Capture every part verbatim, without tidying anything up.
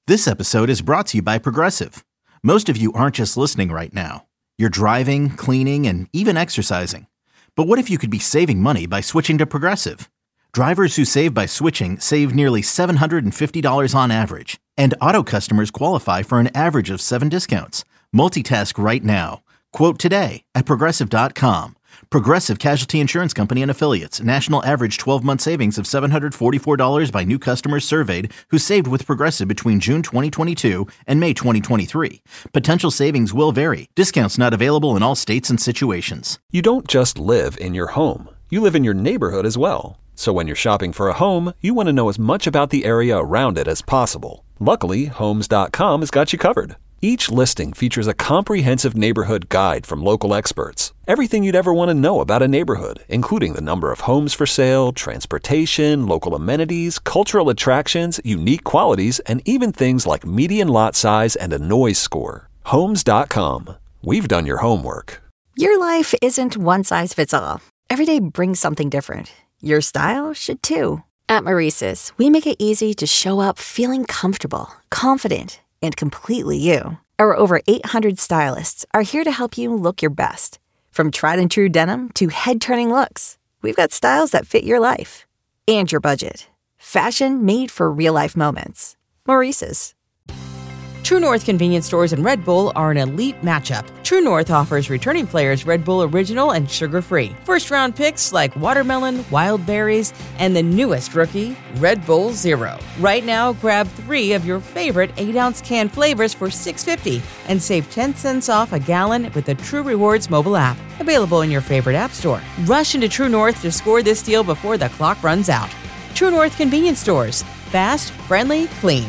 This episode is brought to you by Progressive. Most of you aren't just listening right now. You're driving, cleaning, and even exercising. But what if you could be saving money by switching to Progressive? Drivers who save by switching save nearly seven hundred fifty dollars on average. And auto customers qualify for an average of seven discounts. Multitask right now. Quote today at Progressive dot com. Progressive Casualty Insurance Company and Affiliates. National average twelve-month savings of seven hundred forty-four dollars by new customers surveyed who saved with Progressive between June twenty twenty-two and May twenty twenty-three. Potential savings will vary. Discounts not available in all states and situations. You don't just live in your home. You live in your neighborhood as well. So when you're shopping for a home, you want to know as much about the area around it as possible. Luckily, Homes dot com has got you covered. Each listing features a comprehensive neighborhood guide from local experts. Everything you'd ever want to know about a neighborhood, including the number of homes for sale, transportation, local amenities, cultural attractions, unique qualities, and even things like median lot size and a noise score. Homes dot com. We've done your homework. Your life isn't one size fits all. Every day brings something different. Your style should too. At Maurice's, we make it easy to show up feeling comfortable, confident, and completely you. Our over eight hundred stylists are here to help you look your best. From tried and true denim to head-turning looks, we've got styles that fit your life and your budget. Fashion made for real-life moments. Maurice's. True North convenience stores and Red Bull are an elite matchup. True North offers returning players Red Bull Original and sugar-free. First-round picks like watermelon, wild berries, and the newest rookie, Red Bull Zero. Right now, grab three of your favorite eight-ounce can flavors for six dollars and fifty cents and save ten cents off a gallon with the True Rewards mobile app. Available in your favorite app store. Rush into True North to score this deal before the clock runs out. True North convenience stores. Fast, friendly, clean.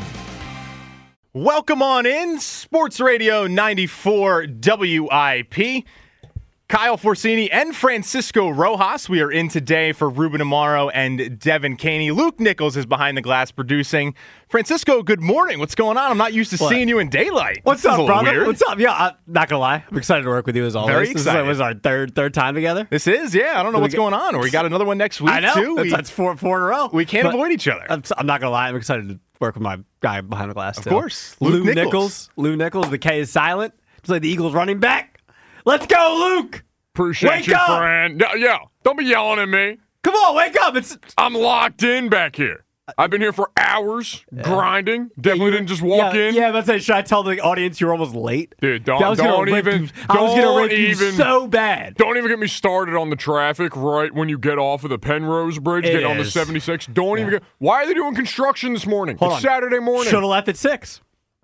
Welcome on in, Sports Radio ninety-four W I P. Kyle Forsini and Francisco Rojas. We are in today for Ruben Amaro and Devin Caney. Luke Nichols is behind the glass producing. Francisco, good morning. What's going on? I'm not used to what? seeing you in daylight. What's this up, brother? Weird. What's up? Yeah, I'm not gonna lie. I'm excited to work with you as always. Very excited. This is, like, was our third third time together. This is, yeah. I don't know what's going on. Or we got another one next week I know. too. That's, we, that's four four in a row. We can't but avoid each other. I'm, I'm not gonna lie. I'm excited to work with my guy behind the glass. Of too. course, Luke Luke Nichols. Nichols. Lou Nichols. The K is silent. It's like the Eagles running back. Let's go, Luke. Appreciate wake you, up. friend. Yeah, yeah, don't be yelling at me. Come on, wake up. It's I'm locked in back here. I've been here for hours, yeah. grinding. Definitely didn't just walk yeah, in. Yeah, but say, should I tell the audience you're almost late? Dude, don't, I was don't gonna even. Rip, I was going to rip even, you so bad. Don't even get me started on the traffic right when you get off of the Penrose Bridge, it getting is. on the seventy-six. Don't yeah. even get. Why are they doing construction this morning? Hold it's on. Saturday morning. Should have left at six.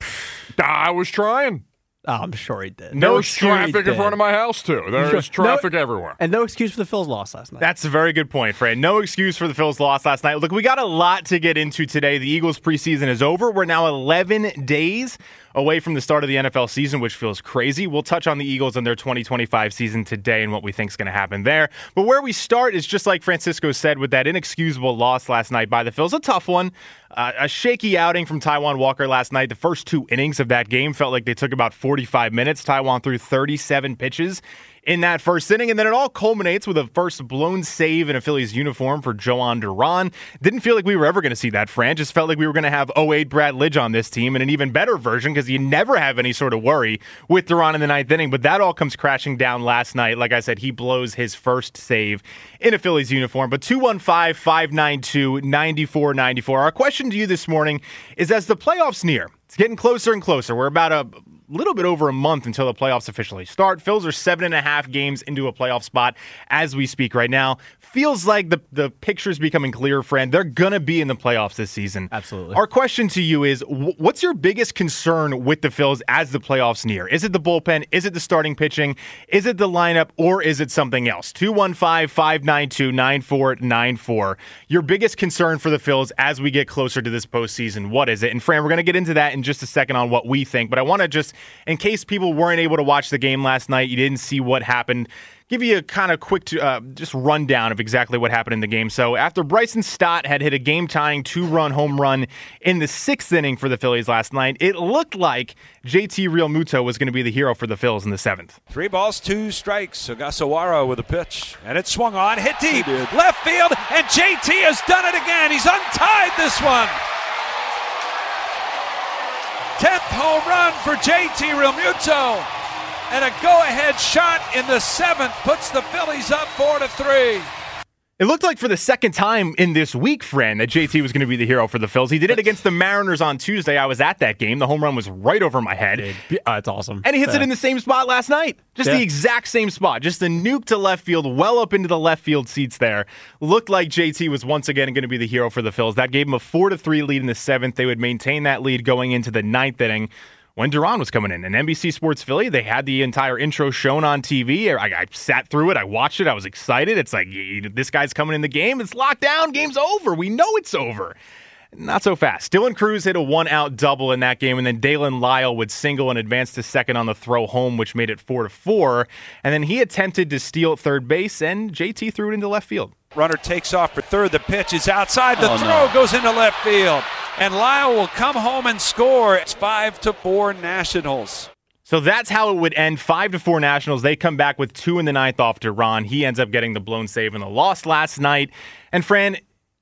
I was trying. Oh, I'm sure he did. No There's traffic in front of my house, too. There's sure. traffic no, everywhere. And no excuse for the Phils loss last night. That's a very good point, Fred. No excuse for the Phils loss last night. Look, we got a lot to get into today. The Eagles preseason is over. We're now eleven days away from the start of the N F L season, which feels crazy. We'll touch on the Eagles and their twenty twenty-five season today and what we think is going to happen there. But where we start is just like Francisco said with that inexcusable loss last night by the Phils. A tough one. Uh, a shaky outing from Taijuan Walker last night. The first two innings of that game felt like they took about forty-five minutes. Taijuan threw thirty-seven pitches in that first inning, and then it all culminates with a first blown save in a Phillies uniform for Joan Duran. Didn't feel like we were ever going to see that, Fran. Just felt like we were going to have oh eight Brad Lidge on this team and an even better version because you never have any sort of worry with Duran in the ninth inning, but that all comes crashing down last night. Like I said, he blows his first save in a Phillies uniform. But two one five, five nine two, nine four nine four. Our question to you this morning is, as the playoffs near, it's getting closer and closer. We're about a little bit over a month until the playoffs officially start. Phils are seven and a half games into a playoff spot as we speak right now. Feels like the, the picture's becoming clear, friend. They're going to be in the playoffs this season. Absolutely. Our question to you is, w- what's your biggest concern with the Phils as the playoffs near? Is it the bullpen? Is it the starting pitching? Is it the lineup? Or is it something else? two one five, five nine two, nine four nine four. Your biggest concern for the Phils as we get closer to this postseason, what is it? And Fran, we're going to get into that in just a second on what we think. But I want to just, in case people weren't able to watch the game last night, you didn't see what happened, give you a kind of quick uh, just rundown of exactly what happened in the game. So after Bryson Stott had hit a game-tying two-run home run in the sixth inning for the Phillies last night, it looked like J T Realmuto was going to be the hero for the Phils in the seventh. Three balls, two strikes. Ogasawara with a pitch. And it swung on, hit deep, left field, and J T has done it again. He's untied this one. tenth home run for J T Realmuto. And a go-ahead shot in the seventh puts the Phillies up four to three. It looked like for the second time in this week, Fran, that J T was going to be the hero for the Phils. He did it against the Mariners on Tuesday. I was at that game. The home run was right over my head. Dude, uh, it's awesome. And he hits yeah. it in the same spot last night. Just yeah. the exact same spot. Just a nuke to left field, well up into the left field seats there. Looked like J T was once again going to be the hero for the Phils. That gave him a four to three lead in the seventh. They would maintain that lead going into the ninth inning. When Duran was coming in, and N B C Sports Philly, they had the entire intro shown on T V. I, I sat through it. I watched it. I was excited. It's like, this guy's coming in the game. It's locked down. Game's over. We know it's over. Not so fast. Dylan Cruz hit a one-out double in that game, and then Dalen Lyle would single and advance to second on the throw home, which made it four to four. And then he attempted to steal third base, and J T threw it into left field. Runner takes off for third. The pitch is outside. The oh, throw no. goes into left field. And Lyle will come home and score. It's five to four Nationals. So that's how it would end. Five to four Nationals. They come back with two in the ninth off Duran. He ends up getting the blown save in the loss last night. And Fran,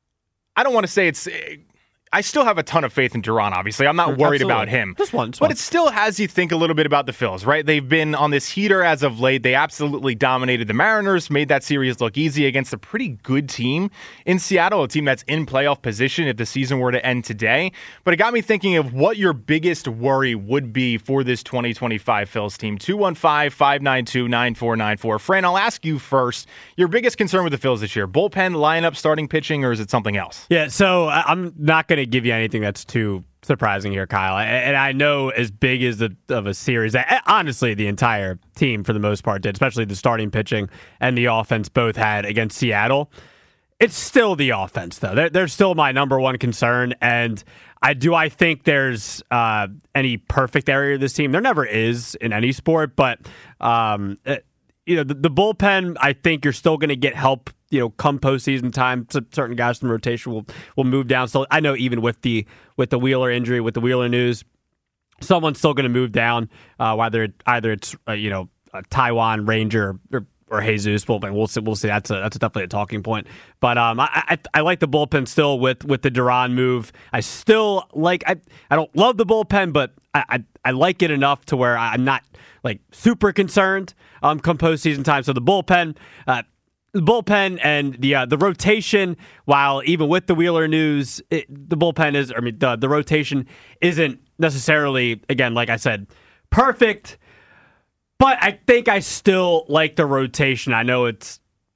I don't want to say it's... I still have a ton of faith in Duran, obviously. I'm not worried Absolutely. about him. Just one, just but one. it still has you think a little bit about the Phils, right? They've been on this heater as of late. They absolutely dominated the Mariners, made that series look easy against a pretty good team in Seattle, a team that's in playoff position if the season were to end today. But it got me thinking of what your biggest worry would be for this twenty twenty-five Phils team. two one five, five nine two, nine four nine four. Fran, I'll ask you first. Your biggest concern with the Phils this year, bullpen, lineup, starting pitching, or is it something else? Yeah, so I'm not going to give you anything that's too surprising here, Kyle. And I know as big as the, of a series, that honestly the entire team for the most part did, especially the starting pitching and the offense both had against Seattle. It's still the offense, though. They're, they're still my number one concern. And I do I think there's uh, any perfect area of this team? There never is in any sport, but um, it, you know the, the bullpen, I think you're still going to get help. You know, come postseason time, certain guys from the rotation will will move down. So I know even with the with the Wheeler injury, with the Wheeler news, someone's still going to move down. Uh, whether it, either it's uh, you know a Taiwan Ranger or, or Jesus, well, we'll see. We'll see. That's a that's definitely a talking point. But um, I, I I like the bullpen still with with the Duran move. I still like. I I don't love the bullpen, but I I, I like it enough to where I'm not like super concerned. Um, come postseason time. So the bullpen. Uh, The bullpen and the uh, the rotation, while even with the Wheeler news, it, the bullpen is, I mean, the, the rotation isn't necessarily, again, like I said, perfect, but I think I still like the rotation. I know it's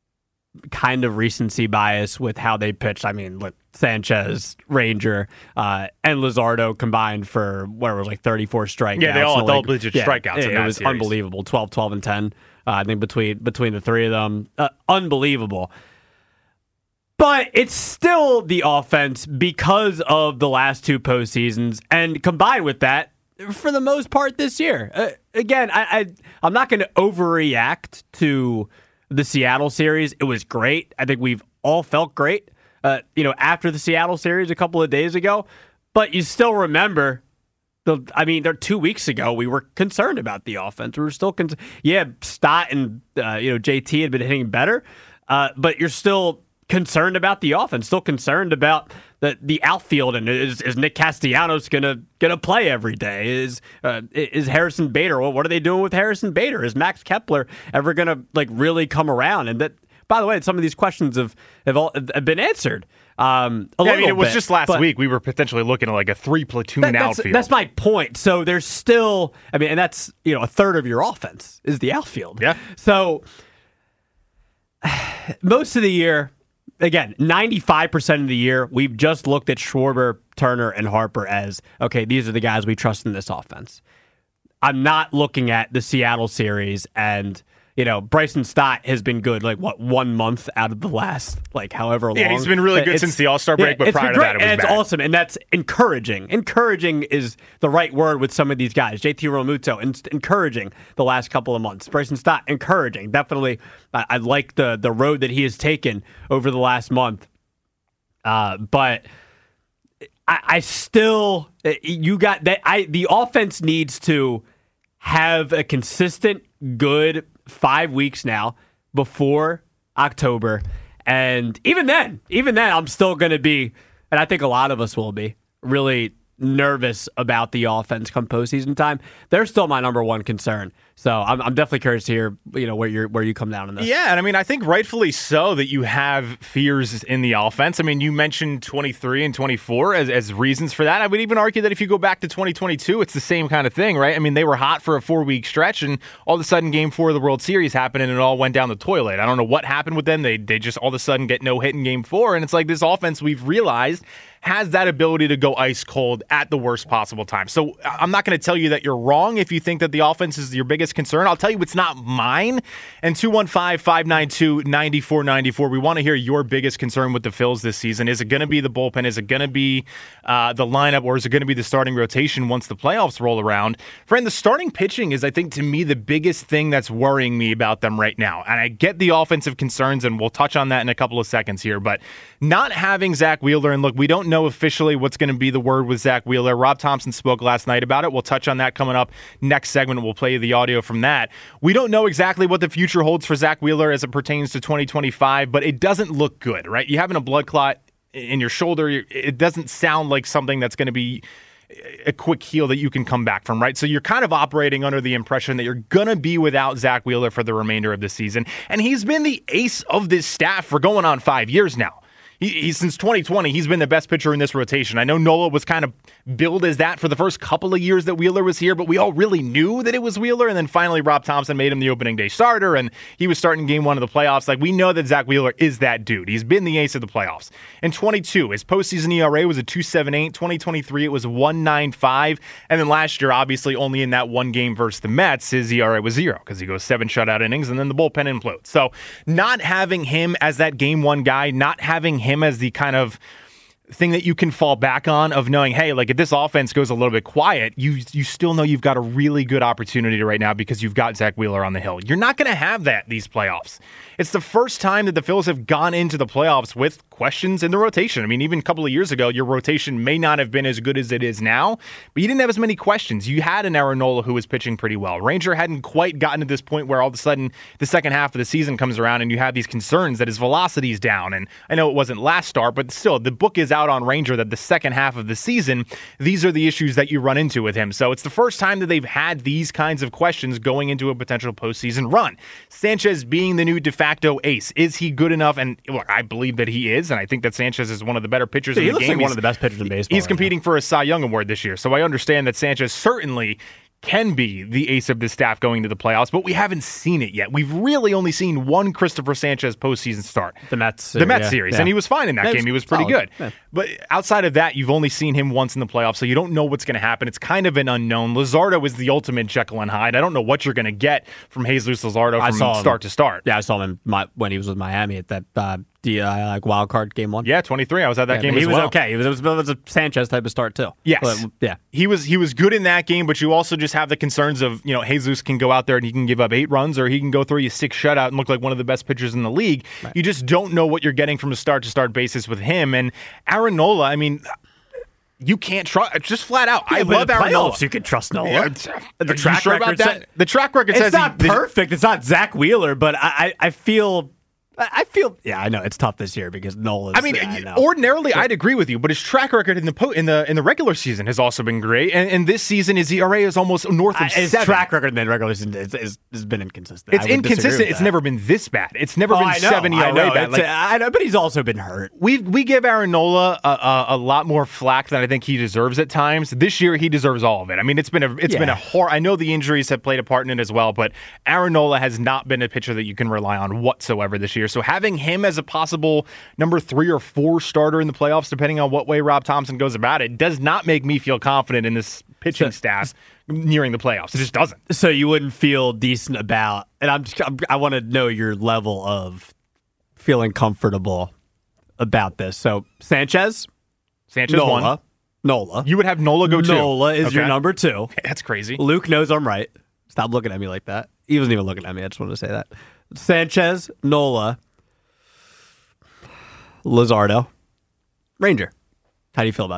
kind of recency bias with how they pitched. I mean, look, Sanchez, Ranger, uh, and Luzardo combined for, whatever, it was like thirty-four strikeouts. Yeah, they all had so double-digit like, strikeouts yeah, in it, that it was series. unbelievable, twelve, twelve, and ten. Uh, I think between between the three of them, uh, unbelievable. But it's still the offense because of the last two postseasons, and combined with that, for the most part this year. Uh, again, I, I I'm not going to overreact to the Seattle series. It was great. I think we've all felt great, uh, you know, after the Seattle series a couple of days ago. But you still remember. The, I mean, there two weeks ago we were concerned about the offense. We were still concerned. Yeah, Stott and uh, you know J T had been hitting better, uh, but you're still concerned about the offense. Still concerned about the the outfield. And is, is Nick Castellanos gonna gonna play every day? Is uh, is Harrison Bader? Well, what are they doing with Harrison Bader? Is Max Kepler ever gonna like really come around? And that, by the way, some of these questions have have, all, have been answered. Um, a yeah, little I mean, it was bit, just last but week we were potentially looking at like a three platoon that, that's, outfield. That's my point. So there's still, I mean, and that's, you know, a third of your offense is the outfield. Yeah. So most of the year, again, ninety-five percent of the year, we've just looked at Schwarber, Turner, and Harper as, okay, these are the guys we trust in this offense. I'm not looking at the Seattle series and, you know, Bryson Stott has been good, like, what, one month out of the last, like, however long. Yeah, he's been really good it's, since the All-Star break, yeah, but prior to that, it was and it's bad. awesome, and that's encouraging. Encouraging is the right word with some of these guys. J T Realmuto, in- encouraging the last couple of months. Bryson Stott, encouraging. Definitely, I, I like the, the road that he has taken over the last month. Uh, but I, I still, you got that. I the offense needs to have a consistent, good five weeks now before October. And even then, even then, I'm still going to be, and I think a lot of us will be, really nervous about the offense come postseason time. They're still my number one concern. So I'm, I'm definitely curious to hear, you know, where you where you come down on this. Yeah, and I mean, I think rightfully so that you have fears in the offense. I mean, you mentioned twenty-three and twenty-four as, as reasons for that. I would even argue that if you go back to twenty twenty-two, it's the same kind of thing, right? I mean, they were hot for a four-week stretch, and all of a sudden, Game Four of the World Series happened, and it all went down the toilet. I don't know what happened with them. They they just all of a sudden get no hit in Game Four, and it's like this offense we've realized has that ability to go ice cold at the worst possible time. So I'm not going to tell you that you're wrong if you think that the offense is your biggest concern. I'll tell you it's not mine. And two one five, five nine two, nine four nine four, we want to hear your biggest concern with the Phils this season. Is it going to be the bullpen? Is it going to be uh, the lineup? Or is it going to be the starting rotation once the playoffs roll around? Friend, the starting pitching is, I think, to me, the biggest thing that's worrying me about them right now. And I get the offensive concerns, and we'll touch on that in a couple of seconds here. But not having Zach Wheeler, and look, we don't know officially what's going to be the word with Zach Wheeler. Rob Thompson spoke last night about it. We'll touch on that coming up next segment. We'll play the audio from that. We don't know exactly what the future holds for Zach Wheeler as it pertains to twenty twenty-five, but it doesn't look good, right? You having a blood clot in your shoulder, it doesn't sound like something that's going to be a quick heal that you can come back from, right? So you're kind of operating under the impression that you're going to be without Zach Wheeler for the remainder of the season. And he's been the ace of this staff for going on five years now. He, he, since twenty twenty, he's been the best pitcher in this rotation. I know Nola was kind of billed as that for the first couple of years that Wheeler was here, but we all really knew that it was Wheeler, and then finally Rob Thompson made him the opening day starter, and he was starting game one of the playoffs. Like, we know that Zach Wheeler is that dude. He's been the ace of the playoffs. In twenty-two, his postseason E R A was a two point seven eight. twenty twenty-three, it was one point nine five. And then last year, obviously, only in that one game versus the Mets, his E R A was zero because he goes seven shutout innings, and then the bullpen implodes. So not having him as that game one guy, not having him as the kind of thing that you can fall back on of knowing, hey, like if this offense goes a little bit quiet, you you still know you've got a really good opportunity right now because you've got Zach Wheeler on the hill. You're not going to have that these playoffs. It's the first time that the Phils have gone into the playoffs with questions in the rotation. I mean, even a couple of years ago, your rotation may not have been as good as it is now, but you didn't have as many questions. You had an Aaron Nola who was pitching pretty well. Ranger hadn't quite gotten to this point where all of a sudden the second half of the season comes around and you have these concerns that his velocity is down. And I know it wasn't last start, but still, the book is out on Ranger that the second half of the season, these are the issues that you run into with him. So it's the first time that they've had these kinds of questions going into a potential postseason run. Sanchez being the new de facto ace. Is he good enough? And look, I believe that he is, and I think that Sanchez is one of the better pitchers Dude, in the he game. Like one of the best pitchers in baseball. He's right competing now. for a Cy Young Award this year, so I understand that Sanchez certainly can be the ace of the staff going to the playoffs, but we haven't seen it yet. We've really only seen one Christopher Sanchez postseason start. The Mets The Mets yeah, series, yeah. and he was fine in that Yeah, game. He was pretty solid. good. Yeah. But outside of that, you've only seen him once in the playoffs, so you don't know what's going to happen. It's kind of an unknown. Luzardo is the ultimate Jekyll and Hyde. I don't know what you're going to get from Jesus Luzardo I from saw him. start to start. Yeah, I saw him in my, when he was with Miami at that uh, the uh, like wild card game one. Yeah, twenty-three. I was at that Yeah, game he as was well. okay. He was, it was, it was a Sanchez type of start too. Yes. But, yeah. He was he was good in that game, but you also just have the concerns of, you know, Jesus can go out there and he can give up eight runs, or he can go through you six shutout and look like one of the best pitchers in the league. Right. You just don't know what you're getting from a start-to-start basis with him. And Aaron Nola, I mean, you can't trust, just flat out. Yeah, I love Aaron Nola. You can trust Nola. Yeah, the Are track you sure record about that? says, The track record it's says not he, perfect. It's not Zach Wheeler, but I, I, I feel. I feel, yeah, I know it's tough this year because Nola's. I mean, yeah, I know. ordinarily, yeah. I'd agree with you, but his track record in the po- in the in the regular season has also been great, and, and this season his E R A is almost north of uh, his seven. track record in the regular season is, is, has been inconsistent. It's inconsistent. It's never been this bad. It's never oh, been I know, seven E R A I know. bad. Like, I know, but he's also been hurt. We we give Aaron Nola a, a, a lot more flack than I think he deserves at times. This year, he deserves all of it. I mean, it's been a it's yeah. been a horror. I know the injuries have played a part in it as well, but Aaron Nola has not been a pitcher that you can rely on whatsoever this year. So having him as a possible number three or four starter in the playoffs, depending on what way Rob Thompson goes about it, does not make me feel confident in this pitching so, staff nearing the playoffs. It just doesn't. So you wouldn't feel decent about, and I'm, just, I'm I want to know your level of feeling comfortable about this. So Sanchez, Sanchez Nola, one. Nola. You would have Nola go two. Nola is okay. your number two. Okay, that's crazy. Luke knows I'm right. Stop looking at me like that. He wasn't even looking at me. I just wanted to say that. Sanchez, Nola, Luzardo, Ranger. How do you feel about that?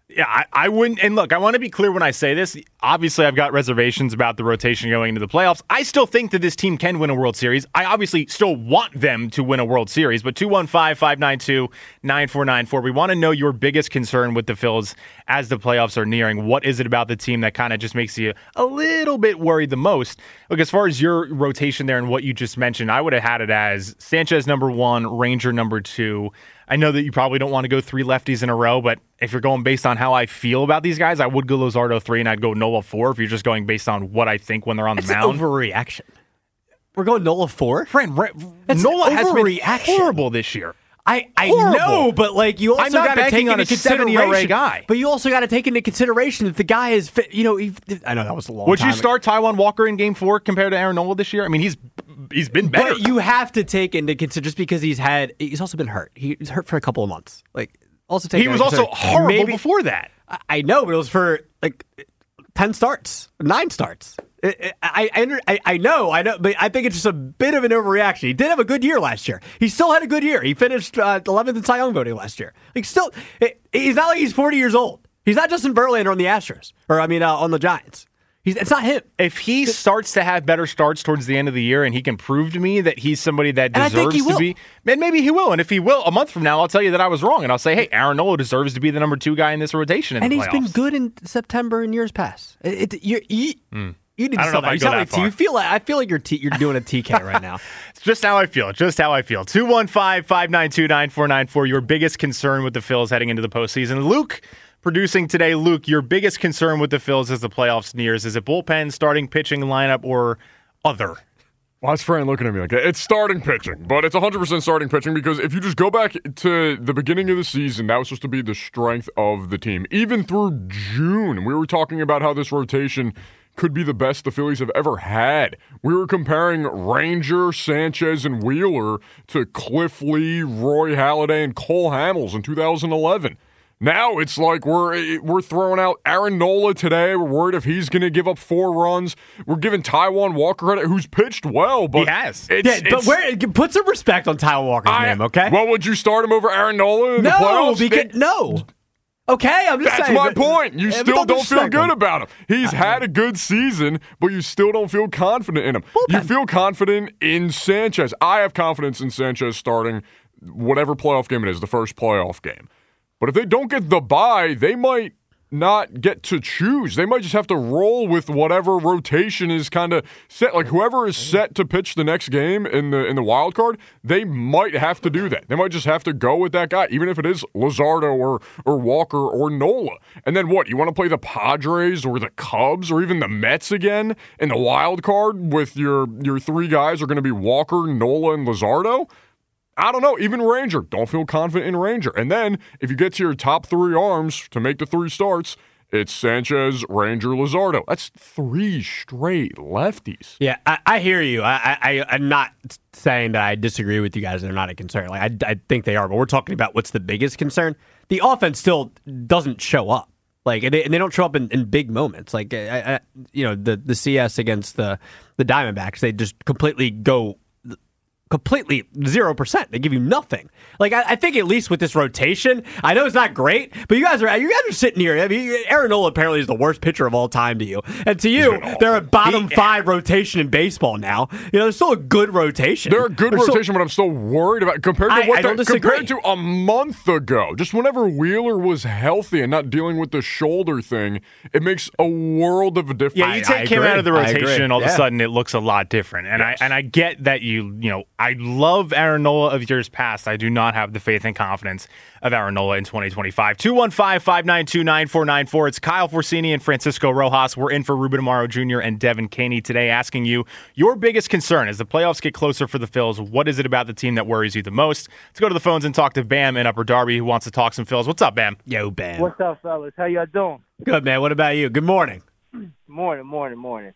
Yeah, I, I wouldn't. And look, I want to be clear when I say this. Obviously, I've got reservations about the rotation going into the playoffs. I still think that this team can win a World Series. I obviously still want them to win a World Series. But two one five, five nine two, nine four nine four, we want to know your biggest concern with the Phils as the playoffs are nearing. What is it about the team that kind of just makes you a little bit worried the most? Look, as far as your rotation there and what you just mentioned, I would have had it as Sanchez number one, Ranger number two. I know that you probably don't want to go three lefties in a row, but if you're going based on how I feel about these guys, I would go Luzardo three and I'd go Nola four if you're just going based on what I think when they're on the That's mound. An overreaction. We're going Nola four? Friend, Nola has been horrible this year. I, I Horrible. know, but like you also got to take on into a seven E R A consideration. guy. But you also got to take into consideration that the guy is, fit, you know, he, I know that was a long Would time you start Taijuan Walker in Game Four compared to Aaron Nola this year? I mean, he's he's been better. But you have to take into consideration just because he's had, he's also been hurt. He's hurt for a couple of months. Like also take. He was also horrible maybe, before that. I, I know, but it was for like ten starts, nine starts. I, I, I, I know, I know, but I think it's just a bit of an overreaction. He did have a good year last year. He still had a good year. He finished uh, eleventh in Cy Young voting last year. Like, still, it, he's not like he's forty years old. He's not Justin Verlander on the Astros, or I mean, uh, on the Giants. He's, it's not him. If he starts to have better starts towards the end of the year, and he can prove to me that he's somebody that And I think deserves he to will. be, then maybe he will. And if he will, a month from now, I'll tell you that I was wrong, and I'll say, hey, Aaron Nola deserves to be the number two guy in this rotation. In And the he's playoffs. been good in September and years past. It, it, you, you, Mm. you need to I don't know stop if I You go sound that like T- far. You feel like I feel like you're T, you're doing a T K right now. It's just how I feel. Just how I feel. two one five, five nine two, nine four nine four. Your biggest concern with the Phils heading into the postseason. Luke, producing today. Luke, your biggest concern with the Phils as the playoffs nears, is it bullpen, starting pitching lineup, or other? Why is Fran looking at me like that? It's starting pitching, but it's one hundred percent starting pitching because if you just go back to the beginning of the season, that was supposed to be the strength of the team. Even through June, we were talking about how this rotation could be the best the Phillies have ever had. We were comparing Ranger, Sanchez, and Wheeler to Cliff Lee, Roy Halladay, and Cole Hamels in two thousand eleven. Now it's like we're we're throwing out Aaron Nola today. We're worried if he's going to give up four runs. We're giving Taijuan Walker credit, who's pitched well, but He has. It's, Yeah, but it's- where put some respect on Taijuan Walker's I- name, okay? Well, would you start him over Aaron Nola in the no, playoffs? because It- no. Okay, I'm just That's saying. my but- point. You Yeah, but still don't feel disrespect good him. about him. He's had a good season, but you still don't feel confident in him. You feel confident in Sanchez. I have confidence in Sanchez starting whatever playoff game it is, the first playoff game. But if they don't get the bye, they might not get to choose. They might just have to roll with whatever rotation is kind of set. Like whoever is set to pitch the next game in the in the wild card, they might have to do that. They might just have to go with that guy, even if it is Luzardo or or Walker or Nola. And then what? You want to play the Padres or the Cubs or even the Mets again in the wild card with your your three guys are going to be Walker, Nola, and Luzardo? I don't know. Even Ranger. Don't feel confident in Ranger. And then if you get to your top three arms to make the three starts, it's Sanchez, Ranger, Luzardo. That's three straight lefties. Yeah, I, I hear you. I, I, I'm not saying that I disagree with you guys. They're not a concern. Like I, I think they are, but we're talking about what's the biggest concern. The offense still doesn't show up. Like and they, and they don't show up in, in big moments. Like I, I, you know, the the C S against the the Diamondbacks, they just completely go. Completely zero percent. They give you nothing. Like I, I think at least with this rotation, I know it's not great, but you guys are you guys are sitting here. I mean, Aaron Nola apparently is the worst pitcher of all time to you, and to you, they're a bottom He- five rotation in baseball now. You know, they're still a good rotation. They're a good They're still- rotation, but I'm still worried about compared to I- what I don't they- disagree. compared to a month ago. Just whenever Wheeler was healthy and not dealing with the shoulder thing, it makes a world of a difference. Yeah, you I take him agree. out of the I agree. rotation, and all of Yeah. a sudden it looks a lot different. And Yes. I and I get that you you know I love Aaron Nola of years past. I do not have the faith and confidence of Aaron Nola in twenty twenty-five. two one five, five nine two, nine four nine four. It's Kyle Forcini and Francisco Rojas. We're in for Ruben Amaro Junior and Devin Caney today, asking you your biggest concern as the playoffs get closer for the Phils. What is it about the team that worries you the most? Let's go to the phones and talk to Bam in Upper Darby, who wants to talk some Phils. What's up, Bam? Yo, Bam. What's up, fellas? How y'all doing? Good, man. What about you? Good morning. Morning, morning, morning.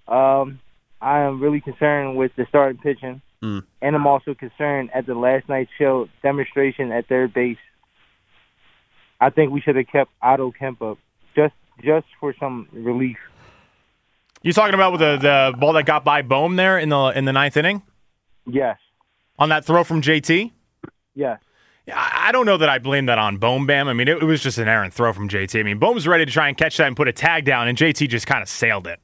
Um, I am really concerned with the starting pitching, Mm. and I'm also concerned at the last night's show demonstration at third base. I think we should have kept Otto Kemp up just just for some relief. You talking about with the, the ball that got by Bohm there in the in the ninth inning Yes, on that throw from J T? yes. I don't know that I blame that on Bohm, Bam. I mean, it, it was just an errant throw from J T. I mean, Bohm's ready to try and catch that and put a tag down, and J T just kind of sailed it.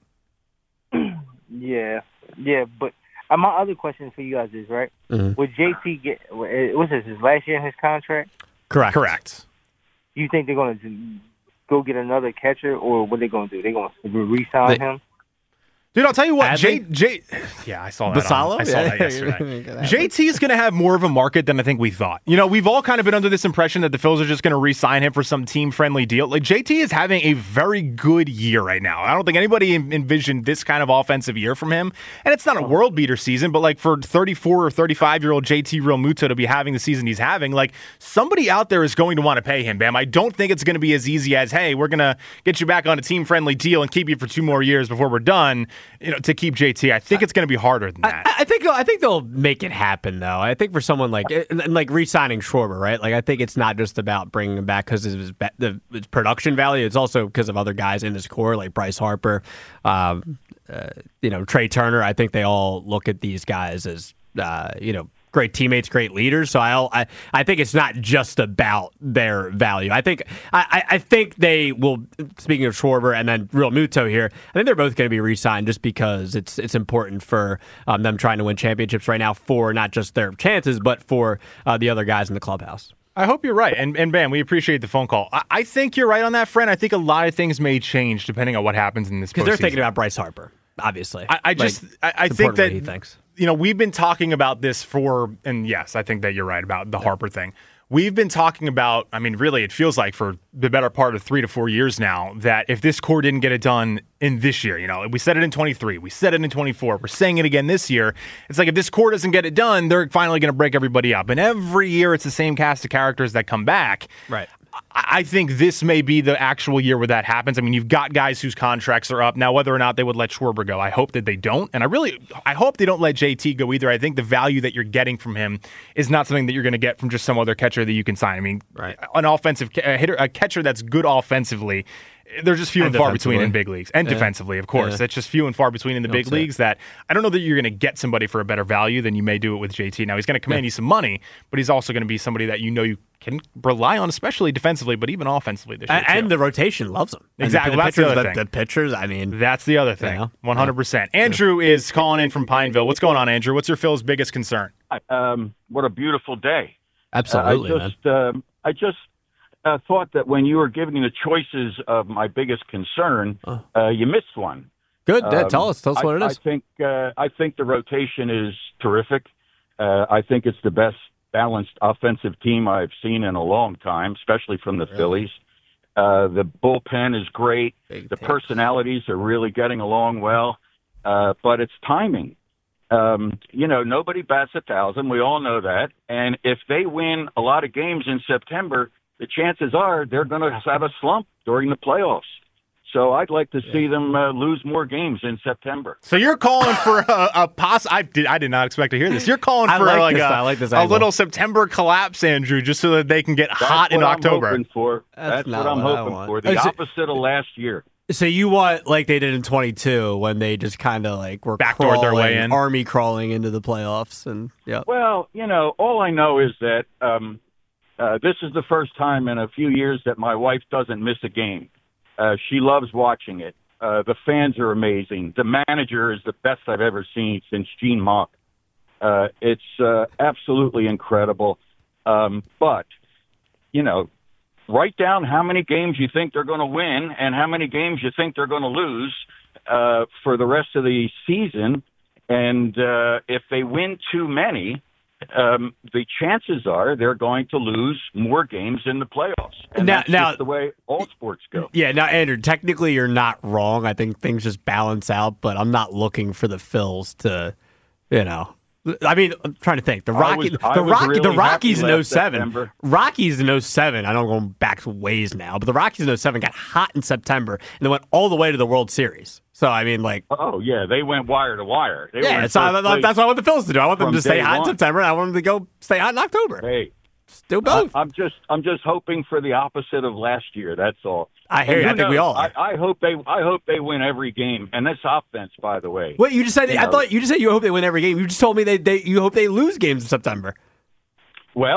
Yeah, yeah, but uh, my other question for you guys is, right, mm-hmm. would J T get, what's this, his last year in his contract? Correct. Correct. You think they're going to go get another catcher, or what are they going to do? They're going to re-sign they, him? Dude, I'll tell you what, J, J, yeah, I saw that. Basalo? On, I saw yeah, that yesterday. J T is going to have more of a market than I think we thought. You know, we've all kind of been under this impression that the Phils are just going to re-sign him for some team-friendly deal. Like, J T is having a very good year right now. I don't think anybody envisioned this kind of offensive year from him. And it's not a world-beater season, but like for thirty-four or thirty-five-year-old J T Realmuto to be having the season he's having, like somebody out there is going to want to pay him, Bam. I don't think it's going to be as easy as, hey, we're going to get you back on a team-friendly deal and keep you for two more years before we're done, you know, to keep J T. I think it's going to be harder than that. I, I think I think they'll make it happen, though. I think for someone like like re-signing Schwarber, right? Like I think it's not just about bringing him back because of his, the, his production value. It's also because of other guys in his core, like Bryce Harper, um, uh, you know, Trey Turner. I think they all look at these guys as uh, you know. great teammates, great leaders. So I'll, I I think it's not just about their value. I think I, I think they will. Speaking of Schwarber and then Realmuto here, I think they're both going to be re-signed just because it's it's important for um, them trying to win championships right now for not just their chances but for uh, the other guys in the clubhouse. I hope you're right. And, and Bam, we appreciate the phone call. I, I think you're right on that, friend. I think a lot of things may change depending on what happens in this postseason. Because they're thinking about Bryce Harper, obviously. I, I just, like, I, I think that, he thinks. you know, we've been talking about this for, and yes, I think that you're right about the yeah. Harper thing. We've been talking about, I mean, really, it feels like for the better part of three to four years now, that if this core didn't get it done in this year, you know, we said it in twenty-three, we said it in twenty-four, we're saying it again this year. It's like if this core doesn't get it done, they're finally going to break everybody up. And every year it's the same cast of characters that come back. Right. I think this may be the actual year where that happens. I mean, you've got guys whose contracts are up. Now, whether or not they would let Schwarber go, I hope that they don't. And I really, I hope they don't let J T go either. I think the value that you're getting from him is not something that you're going to get from just some other catcher that you can sign. I mean, right. an offensive a hitter, a catcher that's good offensively, they're just few and, and far between in big leagues. And yeah. defensively, of course. Yeah. That's just few and far between in the big leagues that I don't know that you're going to get somebody for a better value than you may do it with J T. Now, he's going to command yeah. you some money, but he's also going to be somebody that you know you can rely on, especially defensively, but even offensively this year. And, and the rotation loves him. Exactly. The, well, the that's the other the, thing. The pitchers, I mean. That's the other thing. You know, one hundred percent. Yeah. Andrew is calling in from Pineville. What's going on, Andrew? What's your Phil's biggest concern? Um, what a beautiful day. Absolutely, uh, I just, um, I just uh, thought that when you were giving the choices of my biggest concern, oh. uh, you missed one. Good. Um, tell us. Tell us I, what it is. I think, uh, I think the rotation is terrific. Uh, I think it's the best balanced offensive team I've seen in a long time, especially from the really? Phillies. Uh, the bullpen is great. Big the picks. Personalities are really getting along well, uh, but it's timing. Um, you know, nobody bats a thousand. We all know that. And if they win a lot of games in September, the chances are they're going to have a slump during the playoffs. So I'd like to see them uh, lose more games in September. So you're calling for a, a poss. I did. I did not expect to hear this. You're calling for like like, this, a, I like this a little September collapse, Andrew, just so that they can get That's hot in what October. I'm hoping for. That's, That's what I'm what hoping for. The opposite of last year. So you want like they did in twenty-two when they just kind of like were backdoored their way in, army crawling into the playoffs, and yeah. Well, you know, all I know is that um, uh, this is the first time in a few years that my wife doesn't miss a game. Uh, she loves watching it. Uh, the fans are amazing. The manager is the best I've ever seen since Gene Mauch. Uh, it's uh, absolutely incredible. Um, but, you know, write down how many games you think they're going to win and how many games you think they're going to lose uh, for the rest of the season. And uh, if they win too many, um, the chances are they're going to lose more games in the playoffs. And now, that's now, just the way all sports go. Yeah, now, Andrew, technically you're not wrong. I think things just balance out, but I'm not looking for the Phils to, you know. I mean, I'm trying to think. The Rocky, was, the, Rocky really the Rockies in oh seven. September. Rockies in oh seven. I don't go back ways now, but the Rockies in oh seven got hot in September and they went all the way to the World Series. So I mean, like, oh yeah, they went wire to wire. They yeah, so I, that's what I want the Phils to do. I want them to stay hot one. in September. And I want them to go stay hot in October. Hey, do both. Uh, I'm just, I'm just hoping for the opposite of last year. That's all. I hear you. I think knows? we all are. I, I hope they, I hope they win every game. And this offense, by the way. Wait, you just said. You I know, thought you just said you hope they win every game. You just told me they, they you hope they lose games in September. Well,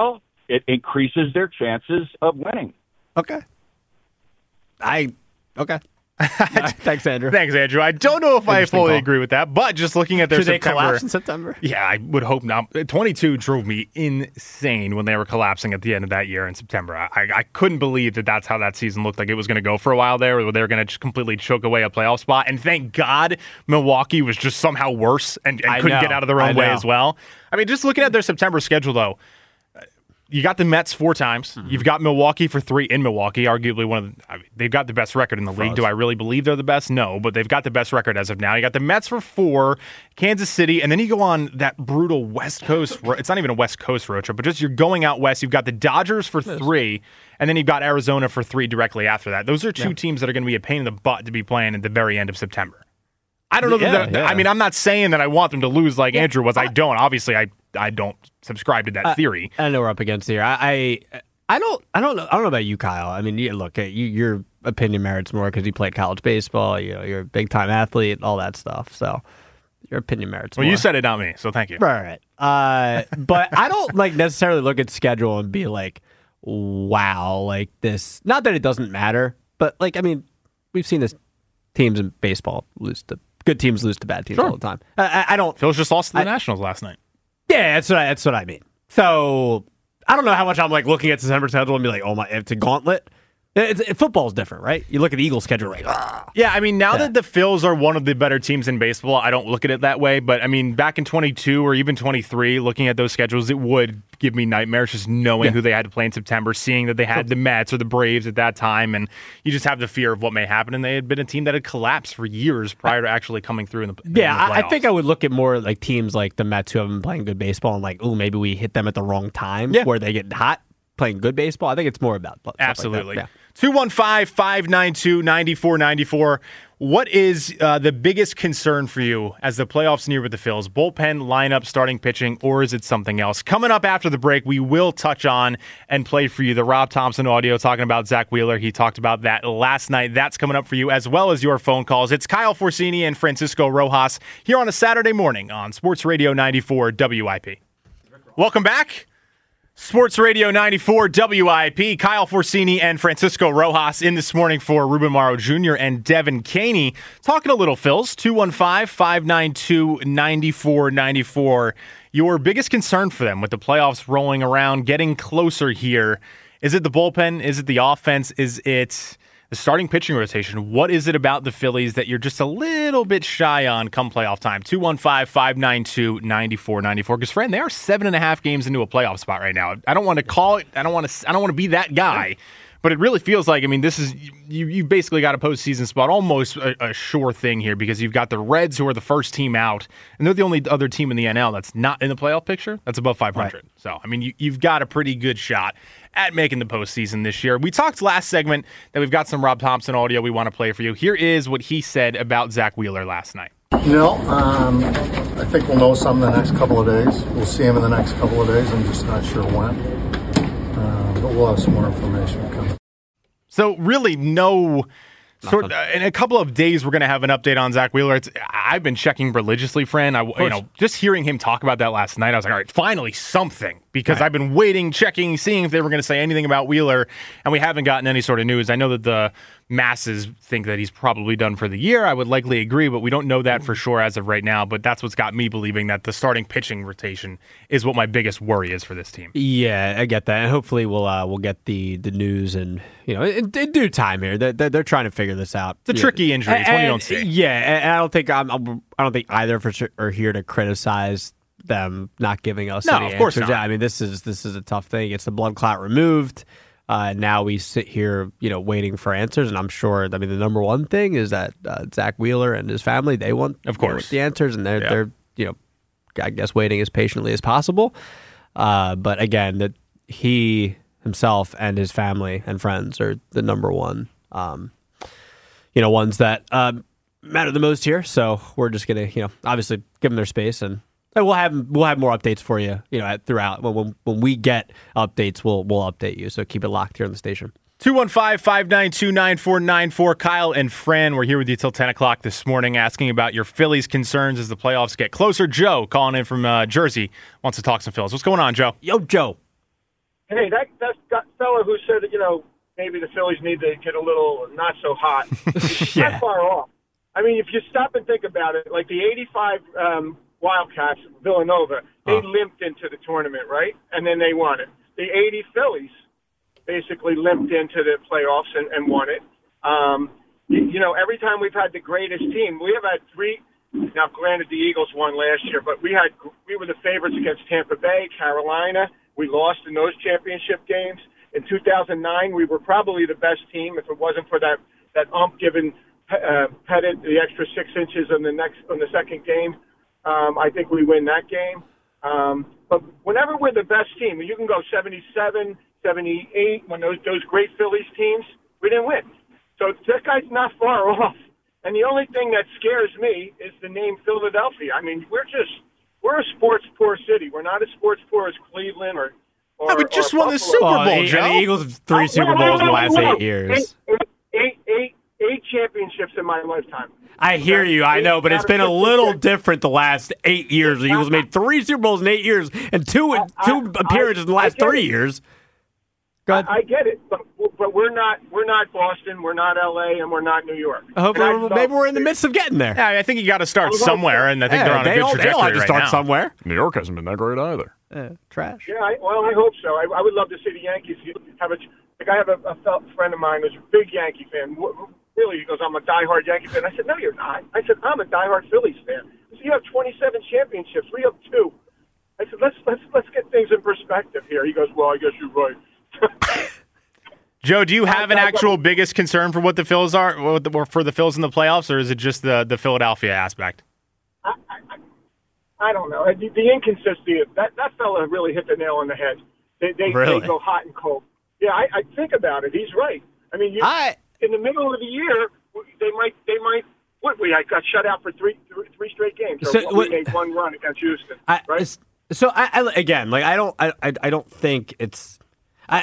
it increases their chances of winning. Okay. I okay. Thanks, Andrew. Thanks, Andrew. I don't know if I fully call. agree with that, but just looking at their Should September, they collapse in September? Yeah, I would hope not. twenty-two drove me insane when they were collapsing at the end of that year in September. I, I couldn't believe that that's how that season looked like it was going to go for a while there, where they were going to completely choke away a playoff spot. And thank God Milwaukee was just somehow worse and, and couldn't know. get out of their own way as well. I mean, just looking at their September schedule, though, you got the Mets four times. Mm-hmm. You've got Milwaukee for three in Milwaukee, arguably one of the, I mean, they've got the best record in the league. Do I really believe they're the best? No, but they've got the best record as of now. You got the Mets for four, Kansas City, and then you go on that brutal West Coast. It's not even a West Coast road trip, but just you're going out west. You've got the Dodgers for three, and then you've got Arizona for three directly after that. Those are two yeah. teams that are going to be a pain in the butt to be playing at the very end of September. I don't know. Yeah, that, yeah. I mean, I'm not saying that I want them to lose like yeah. Andrew was. I don't. Obviously, I I don't subscribe to that I, theory. I know we're up against here. I, I I don't I don't know I don't know about you, Kyle. I mean, you, look, you, your opinion merits more because you played college baseball. You know, you're a big time athlete, all that stuff. So your opinion merits well, more. Well, you said it, not me. So thank you. Right, right. Uh, but I don't like necessarily look at schedule and be like, wow, like this. Not that it doesn't matter, but like I mean, we've seen this teams in baseball lose to. Good teams lose to bad teams sure. all the time. I, I don't. Phil's just lost to the I, Nationals last night. Yeah, that's what I, that's what I mean. So I don't know how much I'm like looking at December schedule and be like, oh my, it's a gauntlet. It's, it, football's different, right? You look at the Eagles schedule, right? Ah. Yeah, I mean, now yeah. that the Phils are one of the better teams in baseball, I don't look at it that way. But I mean, back in twenty-two or even twenty-three, looking at those schedules, it would give me nightmares just knowing yeah. who they had to play in September, seeing that they had sure. the Mets or the Braves at that time, and you just have the fear of what may happen. And they had been a team that had collapsed for years prior to actually coming through in the yeah. In the I, I think I would look at more like teams like the Mets who have been playing good baseball and like, oh, maybe we hit them at the wrong time yeah. where they get hot playing good baseball. I think it's more about stuff absolutely. Like that. Yeah. two one five, five nine two, nine four nine four. What is uh, the biggest concern for you as the playoffs near with the Phils? Bullpen, lineup, starting pitching, or is it something else? Coming up after the break, we will touch on and play for you the Rob Thompson audio talking about Zach Wheeler. He talked about that last night. That's coming up for you, as well as your phone calls. It's Kyle Forcini and Francisco Rojas here on a Saturday morning on Sports Radio ninety-four W I P. Welcome back. Sports Radio ninety-four W I P, Kyle Forcini and Francisco Rojas in this morning for Ruben Morrow Junior and Devin Caney. Talking a little Phils, two one five, five nine two, nine four nine four. Your biggest concern for them with the playoffs rolling around, getting closer here, is it the bullpen? Is it the offense? Is it the starting pitching rotation? What is it about the Phillies that you're just a little bit shy on come playoff time? two one five, five nine two, nine four nine four. Because, friend, they are seven and a half games into a playoff spot right now. I don't want to call it. I don't want to. I don't want to be that guy. But it really feels like, I mean, this is, you, you've basically got a postseason spot, almost a, a sure thing here, because you've got the Reds, who are the first team out, and they're the only other team in the N L that's not in the playoff picture. That's above five hundred. Right. So, I mean, you, you've got a pretty good shot at making the postseason this year. We talked last segment that we've got some Rob Thompson audio we want to play for you. Here is what he said about Zach Wheeler last night. No, um, I think we'll know some in the next couple of days. We'll see him in the next couple of days. I'm just not sure when. Uh, but we'll have some more information coming. So really no sort uh, in a couple of days we're going to have an update on Zach Wheeler. It's, I've been checking religiously, friend. I, you know, just hearing him talk about that last night, I was like, all right, finally something. Because right. I've been waiting, checking, seeing if they were going to say anything about Wheeler, and we haven't gotten any sort of news. I know that the masses think that he's probably done for the year. I would likely agree, but we don't know that for sure as of right now. But that's what's got me believing that the starting pitching rotation is what my biggest worry is for this team. Yeah, I get that. And hopefully we'll uh, we'll get the, the news and, you know, in, in due time here. They're, they're, they're trying to figure this out. It's a tricky injury. It's and, one you don't see. Yeah, and I don't think I'm, I'm I don't think either of us are here to criticize them not giving us no, any of course answers. not. Yeah, I mean, this is this is a tough thing. It's the blood clot removed. Uh, now we sit here, you know, waiting for answers, and I'm sure. I mean, the number one thing is that uh, Zach Wheeler and his family, they want, of course, want the answers, and they're yeah. they're you know, I guess waiting as patiently as possible. Uh, but again, that he himself and his family and friends are the number one, um, you know, ones that uh, matter the most here. So we're just gonna, you know, obviously give them their space, and we'll have we'll have more updates for you, you know, throughout. When when, when we get updates, we'll we'll update you. So keep it locked here on the station. two one five, five nine two, nine four nine four. Kyle and Fran, we're here with you till ten o'clock this morning, asking about your Phillies concerns as the playoffs get closer. Joe, calling in from uh, Jersey, wants to talk some Phillies. What's going on, Joe? Yo, Joe. Hey, that that fella who said, you know, maybe the Phillies need to get a little not so hot. It's Yeah. not far off. I mean, if you stop and think about it, like the eighty-five um, Wildcats, Villanova, they Oh. limped into the tournament, right? And then they won it. The eighty Phillies basically limped into the playoffs and, and won it. Um, you, you know, every time we've had the greatest team, we have had three. Now, granted, the Eagles won last year, but we had we were the favorites against Tampa Bay, Carolina. We lost in those championship games. In two thousand nine, we were probably the best team if it wasn't for that that ump giving uh, Pettit the extra six inches on the next on the second game. Um, I think we win that game. Um, but whenever we're the best team, you can go seventy-seven, seventy-eight, when those those great Phillies teams, we didn't win. So that guy's not far off. And the only thing that scares me is the name Philadelphia. I mean, we're just we're a sports poor city. We're not as sports poor as Cleveland or. or Yeah, we just or won the Buffalo. Super Well, Bowl, and Joe. the Eagles have three Oh, Super no, no, Bowls in the no, last no, no. eight years. Eight, eight, eight, eight championships in my lifetime. I hear you, I know, but it's been a little different the last eight years. The Eagles made three Super Bowls in eight years and two I- two I- appearances in the I last get three it. years. Go ahead. I, I get it, but but we're not we're not Boston, we're not L A, and we're not New York. I hope And I we're- thought- maybe we're in the midst of getting there. Yeah, I think you got to start somewhere, and I think Yeah, they're on a they good all, they all trajectory have to right start now. somewhere. New York hasn't been that great either. Eh, trash. Yeah, I, well, I hope so. I, I would love to see the Yankees have a. Like I have a, a fel- friend of mine who's a big Yankee fan. W- Really, he goes, "I'm a diehard Yankee fan." I said, "No, you're not." I said, "I'm a diehard Phillies fan." I said, "You have twenty-seven championships. We have two." I said, "Let's let's let's get things in perspective here." He goes, "Well, I guess you're right." Joe, do you have an actual biggest concern for what the Phils are, what the- or for the Phils in the playoffs, or is it just the the Philadelphia aspect? I, I, I don't know. The, the inconsistency of that that fella really hit the nail on the head. They they, Really? they go hot and cold. Yeah, I, I think about it. He's right. I mean, you, I in the middle of the year, they might they might. What we I got shut out for three three, three straight games. Or So, we what- made one run against Houston. I, right? it's- so I, I again, like I don't, I, I, I don't think it's, I,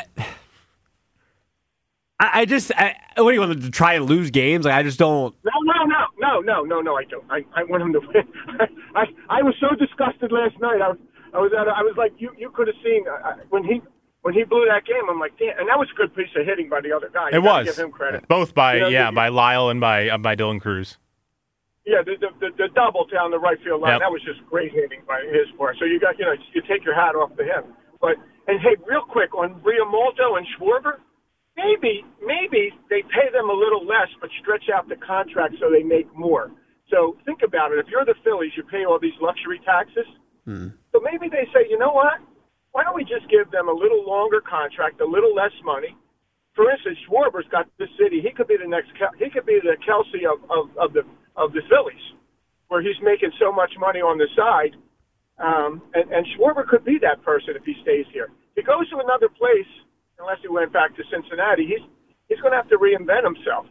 I, I just, I, what do you want to try and lose games? Like I just don't. No, no, no, no, no, no, no. I don't. I, I want him to win. I, I was so disgusted last night. I was, I was at. A, I was like, you, you could have seen uh, when he, when he blew that game. I'm like, damn. And that was a good piece of hitting by the other guy. You It gotta was Give him credit. both by You know, yeah the- by Lyle and by uh, by Dylan Cruz. Yeah, the, the the the double down the right field line. Yep. That was just great hitting by his part. So you got, you know, you take your hat off to him. But and hey, real quick on Riamaldo and Schwarber, maybe maybe they pay them a little less, but stretch out the contract so they make more. So think about it. If you're the Phillies, you pay all these luxury taxes. Hmm. So maybe they say, you know what? Why don't we just give them a little longer contract, a little less money? For instance, Schwarber's got the city. He could be the next. Kel- He could be the Kelsey of, of, of the of the Phillies, where he's making so much money on the side. Um, and, and Schwarber could be that person if he stays here. If he goes to another place, unless he went back to Cincinnati, he's he's going to have to reinvent himself.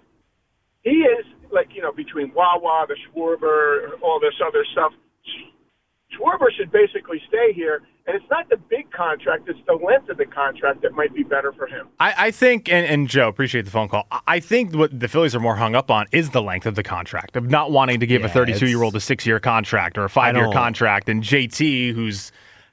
He is like, you know, between Wawa, the Schwarber, all this other stuff. Schwarber should basically stay here, and it's not the big contract; it's the length of the contract that might be better for him. I, I think, and, and Joe, appreciate the phone call. I- I think what the Phillies are more hung up on is the length of the contract, of not wanting to give Yeah, a thirty-two-year-old a six-year contract or a five-year don't- contract. And J T, who's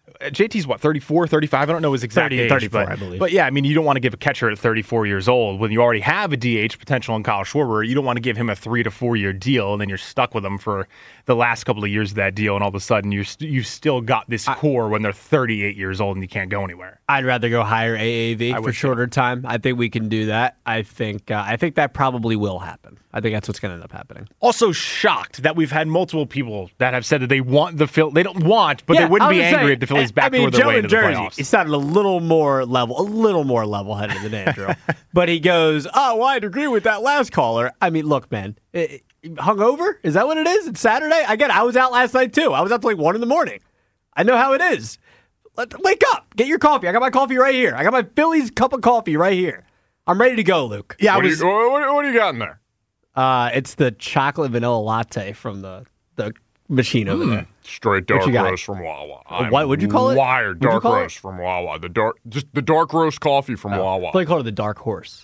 J T's what, thirty-four, thirty-five? I don't know his exact thirty, age. thirty-four, but, I believe. But yeah, I mean, you don't want to give a catcher at thirty-four years old when you already have a D H potential in Kyle Schwarber. You don't want to give him a three to four-year deal, and then you're stuck with him for the last couple of years of that deal, and all of a sudden you're st- you've still got this core when they're thirty-eight years old and you can't go anywhere. I'd rather go higher A A V I for would shorter time. I think we can do that. I think uh, I think that probably will happen. I think that's what's going to end up happening. Also shocked that we've had multiple people that have said that they want the Phil. They don't want, but Yeah, they wouldn't I be was angry saying, if the Phillies I backdoor mean, their Joe way in into the Jersey, playoffs. he sounded a little more level, a little more level-headed than Andrew. But he goes, "Oh, well, I'd agree with that last caller." I mean, look, man, it, it, hungover? Is that what it is? It's Saturday. I get it. I was out last night too. I was up till like one in the morning. I know how it is. Let, wake up. Get your coffee. I got my coffee right here. I got my Phillies cup of coffee right here. I'm ready to go, Luke. Yeah, I What, do was. you, what, what do you got in there? Uh, it's the chocolate vanilla latte from the the machine over there. Straight dark you got? roast from Wawa. I'm what would you call it? Wired What'd you dark call it? roast from Wawa. The dark, just the dark roast coffee from Wawa. I thought you called it the dark horse.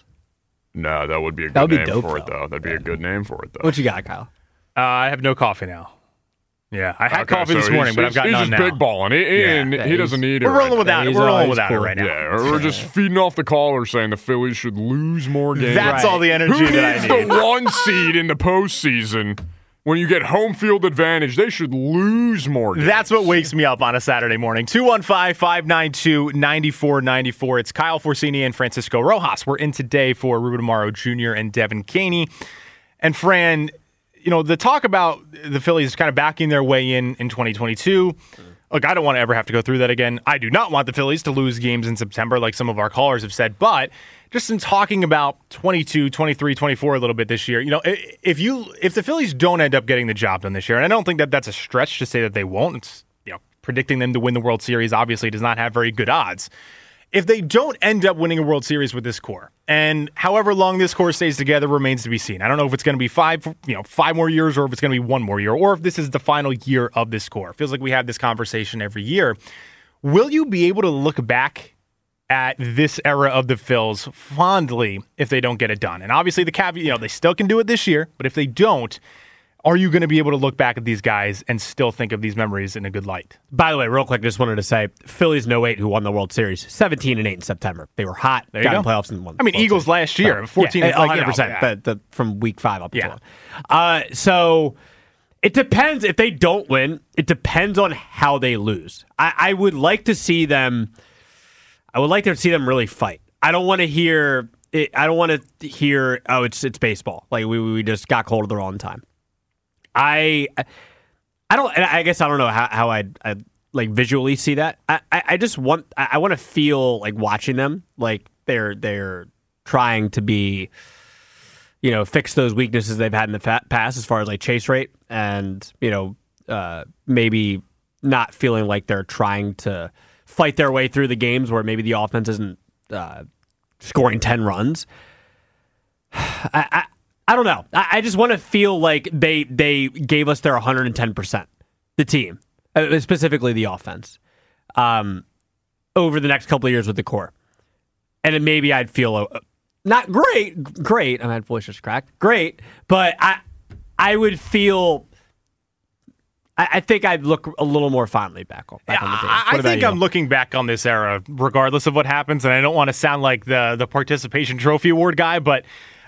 No, that would be a That good would be name dope, for it, though. though. That'd be a good name for it, though. What you got, Kyle? Uh, I have no coffee now. Yeah, I had Okay, coffee so this morning, he's, but I've got he's none just now. big balling. He, Yeah. and Yeah, he doesn't need it. We're rolling right without now. it. We're rolling without it right now. Yeah, or we're just feeding off the caller saying the Phillies should lose more games. That's all the energy Who that I needs need. the one seed in the postseason? When you get home field advantage, they should lose more games. That's what wakes me up on a Saturday morning. two one five, five nine two, nine four nine four. It's Kyle Forcini and Francisco Rojas. We're in today for Ruben Amaro Junior and Devin Caney. And Fran, you know, the talk about the Phillies kind of backing their way in in twenty twenty-two. Look, I don't want to ever have to go through that again. I do not want the Phillies to lose games in September like some of our callers have said. But just in talking about twenty-two, twenty-three, twenty-four a little bit this year, you know, if you if the Phillies don't end up getting the job done this year, and I don't think that that's a stretch to say that they won't, it's, you know, predicting them to win the World Series obviously does not have very good odds. If they don't end up winning a World Series with this core, and however long this core stays together remains to be seen. I don't know if it's going to be five, you know, five more years, or if it's going to be one more year, or if this is the final year of this core. It feels like we have this conversation every year. Will you be able to look back at this era of the Phils fondly if they don't get it done? And obviously the caveat, you know, they still can do it this year, but if they don't, are you going to be able to look back at these guys and still think of these memories in a good light? By the way, real quick, just wanted to say, Phillies in oh eight who won the World Series, seventeen and eight in September. They were hot, there you got go. in playoffs and won. I mean, World Eagles Series. last year, so, fourteen, yeah, like, you one hundred percent, know, yeah. the, the, from week five up Yeah. until. Uh, so it depends. If they don't win, it depends on how they lose. I, I would like to see them. I would like to see them really fight. I don't want to hear. It, I don't want to hear. Oh, it's it's baseball. Like we we just got cold at the wrong time. I, I don't. I guess I don't know how how I'd, I'd like visually see that. I, I, I just want. I, I want to feel like watching them. Like they're they're trying to be, you know, fix those weaknesses they've had in the fa- past as far as like chase rate, and you know, uh, maybe not feeling like they're trying to fight their way through the games where maybe the offense isn't uh, scoring ten runs. I. I I don't know. I, I just want to feel like they they gave us their one hundred ten percent, the team, uh, specifically the offense, um, over the next couple of years with the core. And then maybe I'd feel uh, not great, great. I mean, voice just cracked, great, but I I would feel. I, I think I'd look a little more fondly back on, back yeah, on the team. I, What I about think you? I'm looking back on this era, regardless of what happens, and I don't want to sound like the the participation trophy award guy, but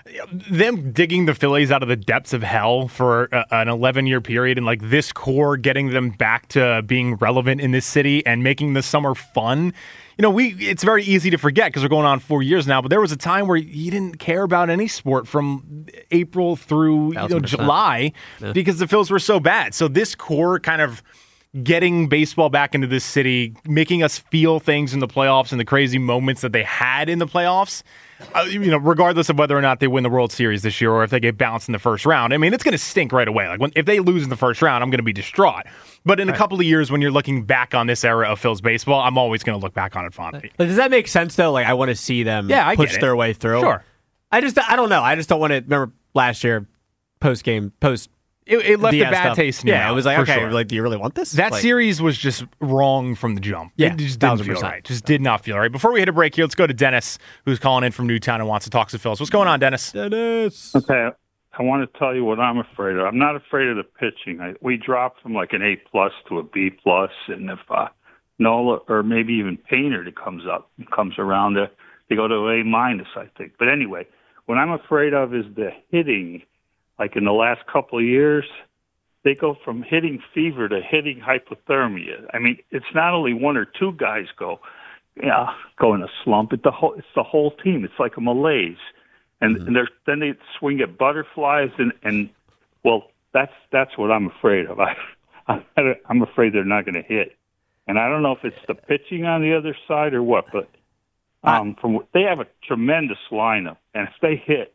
them digging the Phillies out of the depths of hell for a, an eleven-year period and like this core getting them back to being relevant in this city and making the summer fun. You know, we it's very easy to forget because we're going on four years now, but there was a time where you didn't care about any sport from April through you know, July Yeah. because the Phils were so bad. So this core kind of getting baseball back into this city, making us feel things in the playoffs and the crazy moments that they had in the playoffs, uh, you know, regardless of whether or not they win the World Series this year or if they get bounced in the first round. I mean, it's going to stink right away. Like when, if they lose in the first round, I'm going to be distraught. But in right. a couple of years, when you're looking back on this era of Phil's baseball, I'm always going to look back on it fondly. Does that make sense though? Like I want to see them yeah, I push get it. their way through. Sure. I just I don't know. I just don't want to remember last year post game post. It, it left D S a bad stuff. taste in your Yeah, mouth, it was like, for okay, sure. like, do you really want this? That like, series was just wrong from the jump. Yeah, it just didn't feel right. Just did not feel right. Before we hit a break here, let's go to Dennis, who's calling in from Newtown and wants to talk to Phils. What's going on, Dennis? Dennis. Okay, I want to tell you what I'm afraid of. I'm not afraid of the pitching. I, we dropped from like an A plus to a B plus, and if uh, Nola or maybe even Painter that comes up comes around, to, they go to A minus, I think. But anyway, what I'm afraid of is the hitting. Like in the last couple of years, they go from hitting fever to hitting hypothermia. I mean, it's not only one or two guys go, yeah, go in a slump. It's the whole, it's the whole team. It's like a malaise, and, mm-hmm. and they're, then they swing at butterflies, and, and well, that's that's what I'm afraid of. I, I I'm afraid they're not going to hit, and I don't know if it's the pitching on the other side or what, but um, from they have a tremendous lineup, and if they hit,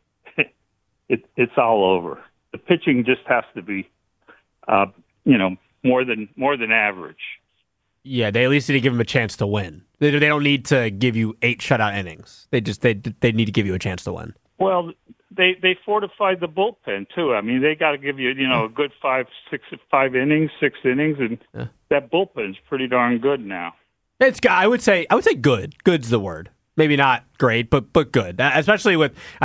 it, it's all over. The pitching just has to be. Uh, you know, more than more than average. Yeah, they at least need to give them a chance to win. They, they don't need to give you eight shutout innings. They just they they need to give you a chance to win. Well, they they fortified the bullpen too. I mean, they got to give you you know a good five six five innings, six innings, and yeah. that bullpen's pretty darn good now. It's I would say I would say good. Good's the word. Maybe not great, but but good. Especially with I think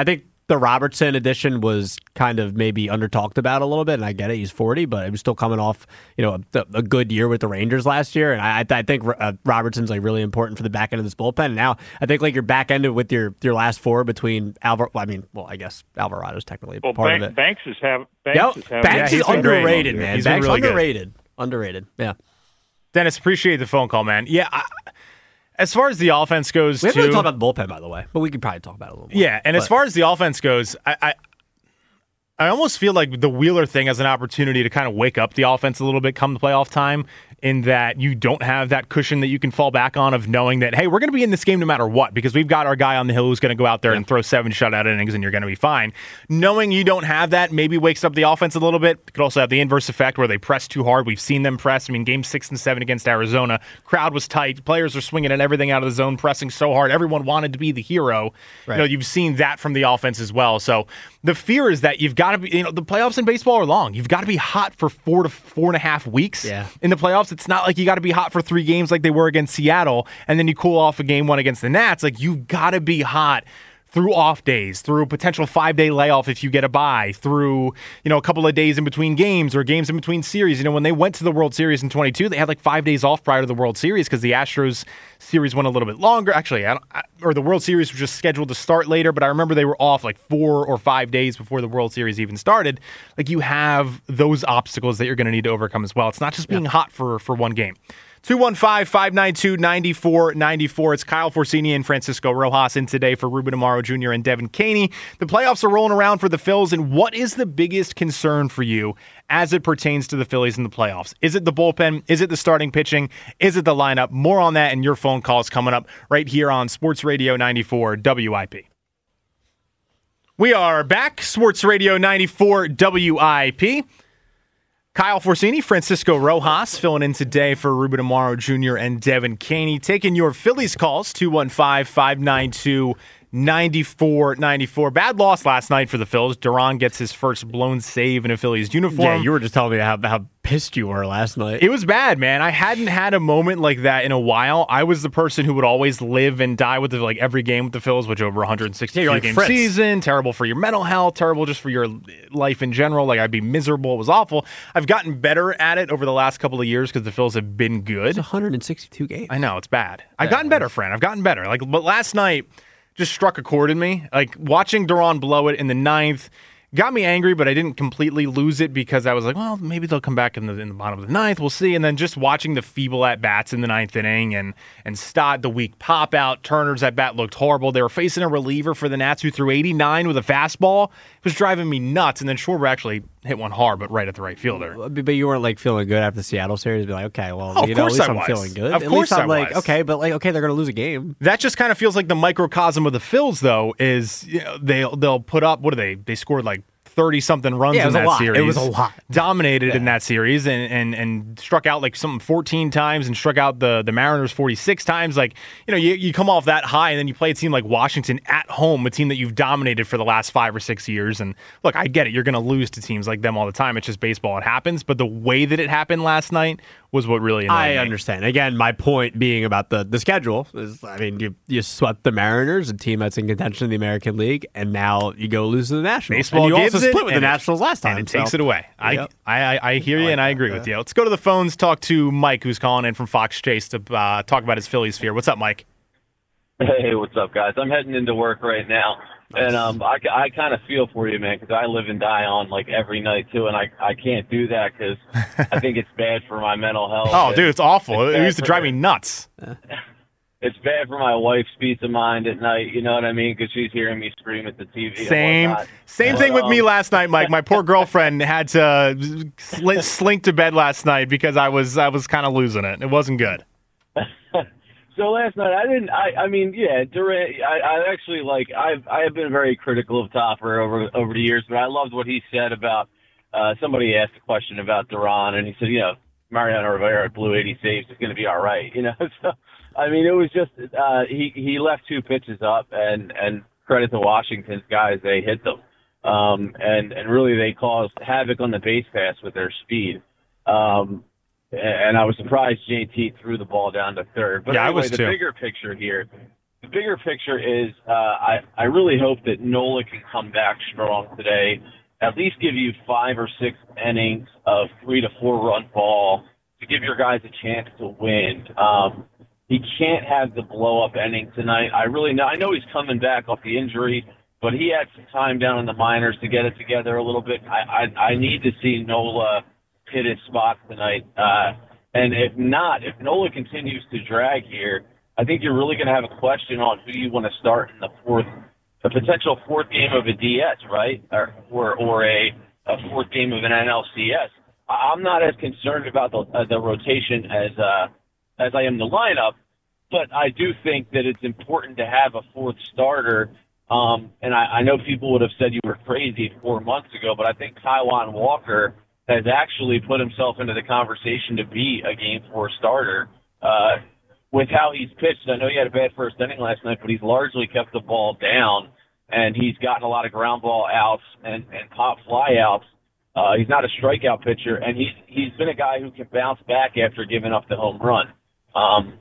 the Robertson addition was kind of maybe under talked about a little bit, and I get it, he's forty, but he was still coming off, you know, a, a good year with the Rangers last year, and I, I think uh, Robertson's like really important for the back end of this bullpen. And now I think like you're back ended with your your last four between Alvar. Well, I mean, well, I guess Alvarado's technically well, part Bank, of it. Banks is have Banks yep. is having Banks yeah, is underrated, great. man. He's Banks really underrated, good. underrated. Yeah. Dennis, appreciate the phone call, man. Yeah. I, As far as the offense goes, we haven't too, really talked about the bullpen, by the way, but we could probably talk about it a little more. Yeah, and but. as far as the offense goes, I, I I almost feel like the Wheeler thing has an opportunity to kind of wake up the offense a little bit come the playoff time, in that you don't have that cushion that you can fall back on of knowing that, hey, we're going to be in this game no matter what, because we've got our guy on the hill who's going to go out there yeah. and throw seven shutout innings and you're going to be fine. Knowing you don't have that maybe wakes up the offense a little bit. It could also have the inverse effect where they press too hard. We've seen them press. I mean, game six and seven against Arizona, crowd was tight. Players are swinging at everything out of the zone, pressing so hard. Everyone wanted to be the hero. Right. You know, you've seen that from the offense as well. So the fear is that you've got to be, you know, the playoffs in baseball are long. You've got to be hot for four to four and a half weeks yeah. in the playoffs. It's not like you got to be hot for three games like they were against Seattle, and then you cool off a game one against the Nats. Like, you've got to be hot through off days, through a potential five-day layoff if you get a bye, through, you know, a couple of days in between games or games in between series. You know, when they went to the World Series in twenty-two, they had like five days off prior to the World Series because the Astros series went a little bit longer. Actually, I don't, I, or the World Series was just scheduled to start later, but I remember they were off like four or five days before the World Series even started. Like, you have those obstacles that you're going to need to overcome as well. It's not just being yeah. hot for, for one game. two one five, five nine two, nine four nine four. It's Kyle Forcini and Francisco Rojas in today for Ruben Amaro Junior and Devin Caney. The playoffs are rolling around for the Phils, and what is the biggest concern for you as it pertains to the Phillies in the playoffs? Is it the bullpen? Is it the starting pitching? Is it the lineup? More on that and your phone calls coming up right here on Sports Radio ninety-four W I P. We are back. Sports Radio ninety-four W I P. Kyle Forcini, Francisco Rojas filling in today for Ruben Amaro Junior and Devin Caney. Taking your Phillies calls, two one five, five nine two, nine four nine four. Bad loss last night for the Phils. Duran gets his first blown save in a Phillies uniform. Yeah, you were just telling me how, how pissed you were last night. It was bad, man. I hadn't had a moment like that in a while. I was the person who would always live and die with the, like every game with the Phils, which over one hundred sixty yeah, like game Fritz. season, terrible for your mental health, terrible just for your life in general. Like, I'd be miserable. It was awful. I've gotten better at it over the last couple of years because the Phils have been good. It's one hundred sixty-two games. I know, it's bad. I've yeah, gotten better, friend. I've gotten better. Like, but last night just struck a chord in me. Like, watching Duran blow it in the ninth got me angry, but I didn't completely lose it because I was like, well, maybe they'll come back in the in the bottom of the ninth. We'll see. And then just watching the feeble at-bats in the ninth inning and and Stott, the weak pop-out. Turner's at-bat looked horrible. They were facing a reliever for the Nats who threw eighty-nine with a fastball. It was driving me nuts. And then Schwarber actually hit one hard, but right at the right fielder. But you weren't like feeling good after the Seattle series. Be like, okay, well, oh, you of know, course at least I I'm was. feeling good. Of at course least I'm I like, was. okay, but like, okay, they're going to lose a game. That just kind of feels like the microcosm of the Phils, though. Is, you know, they they'll put up, what are they? They scored like thirty-something runs yeah, in that series. It was a lot. Dominated yeah. in that series and, and and struck out like something fourteen times and struck out the, the Mariners forty-six times. Like, you know, you, you come off that high and then you play a team like Washington at home, a team that you've dominated for the last five or six years. And look, I get it. You're going to lose to teams like them all the time. It's just baseball. It happens. But the way that it happened last night was what really annoyed I me. understand. Again, my point being about the, the schedule is, I mean, you you swept the Mariners, a team that's in contention in the American League, and now you go lose to the Nationals. Baseball and you gives also it, split with the and it- Nationals last time. And it so. takes it away. I, Yep. I, I I hear you like and I that, agree yeah. with you. Let's go to the phones, talk to Mike, who's calling in from Fox Chase to uh, talk about his Phillies fear. What's up, Mike? Hey, what's up, guys? I'm heading into work right now, and um, I, I kind of feel for you, man, because I live and die on, like, every night, too, and I, I can't do that because I think it's bad for my mental health. Oh, dude, it's awful. It's It used to bad drive for- me nuts. It's bad for my wife's peace of mind at night, you know what I mean? Because she's hearing me scream at the T V. Same, and whatnot. same But, thing with me um, last night, Mike. My poor girlfriend had to sl- slink to bed last night because I was I was kind of losing it. It wasn't good. So last night, I didn't. I, I mean, yeah, Durant. I, I actually like. I've I have been very critical of Topper over over the years, but I loved what he said about. Uh, somebody asked a question about Duran, and he said, you know, Mariano Rivera blew eighty saves. It's going to be all right, you know. So I mean, it was just uh, he he left two pitches up, and and credit to Washington's guys, they hit them, um, and and really they caused havoc on the base pass with their speed. Um, And I was surprised J T threw the ball down to third. But Yeah, I anyway, was the too. bigger picture here, the bigger picture is uh, I, I really hope that Nola can come back strong today, at least give you five or six innings of three to four run ball to give your guys a chance to win. Um, he can't have the blow up inning tonight. I really know. I know he's coming back off the injury, but he had some time down in the minors to get it together a little bit. I I, I need to see Nola hit his spot tonight. Uh, and if not, if Nola continues to drag here, I think you're really going to have a question on who you want to start in the fourth, a potential fourth game of a D S, right? Or or, or a, a fourth game of an N L C S. I'm not as concerned about the uh, the rotation as uh, as I am the lineup, but I do think that it's important to have a fourth starter. Um, and I, I know people would have said you were crazy four months ago, but I think Taijuan Walker has actually put himself into the conversation to be a game four starter. Uh, with how he's pitched, I know he had a bad first inning last night, but he's largely kept the ball down, and he's gotten a lot of ground ball outs and, and pop fly outs. Uh, he's not a strikeout pitcher, and he's he's been a guy who can bounce back after giving up the home run. Um,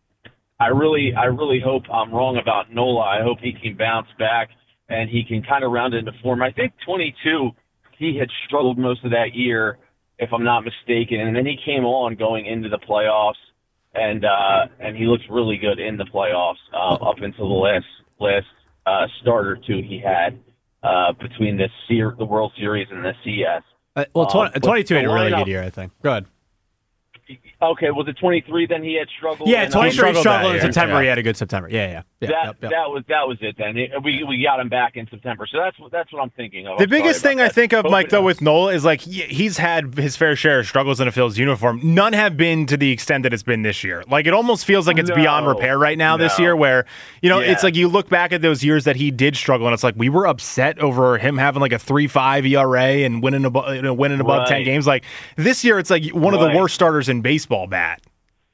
I really I really hope I'm wrong about Nola. I hope he can bounce back and he can kind of round into form. I think twenty-two, he had struggled most of that year, if I'm not mistaken, and then he came on going into the playoffs, and uh, and he looked really good in the playoffs uh, up until the last last uh, start or two he had. Uh, between the Ser- the World Series and the C S. Uh, well, twenty, um, twenty-two had a really lineup, good year, I think. Go ahead. Okay, was it twenty-three then he had struggled? Yeah, twenty-three struggled, struggled in year. September. Yeah. He had a good September. Yeah, yeah. yeah that yep, yep. that was that was it then. It, we we got him back in September, so that's what that's what I'm thinking of. The I'm biggest thing I that. think of, Hope Mike, though, knows. with Nola is like he, he's had his fair share of struggles in a Phil's uniform. None have been to the extent that it's been this year. Like it almost feels like it's No. beyond repair right now this No. year. Where you know Yeah. it's like you look back at those years that he did struggle, and it's like we were upset over him having like a three five E R A and winning above you know, winning above ten Right. games. Like this year, it's like one of Right. the worst starters in baseball. Bat.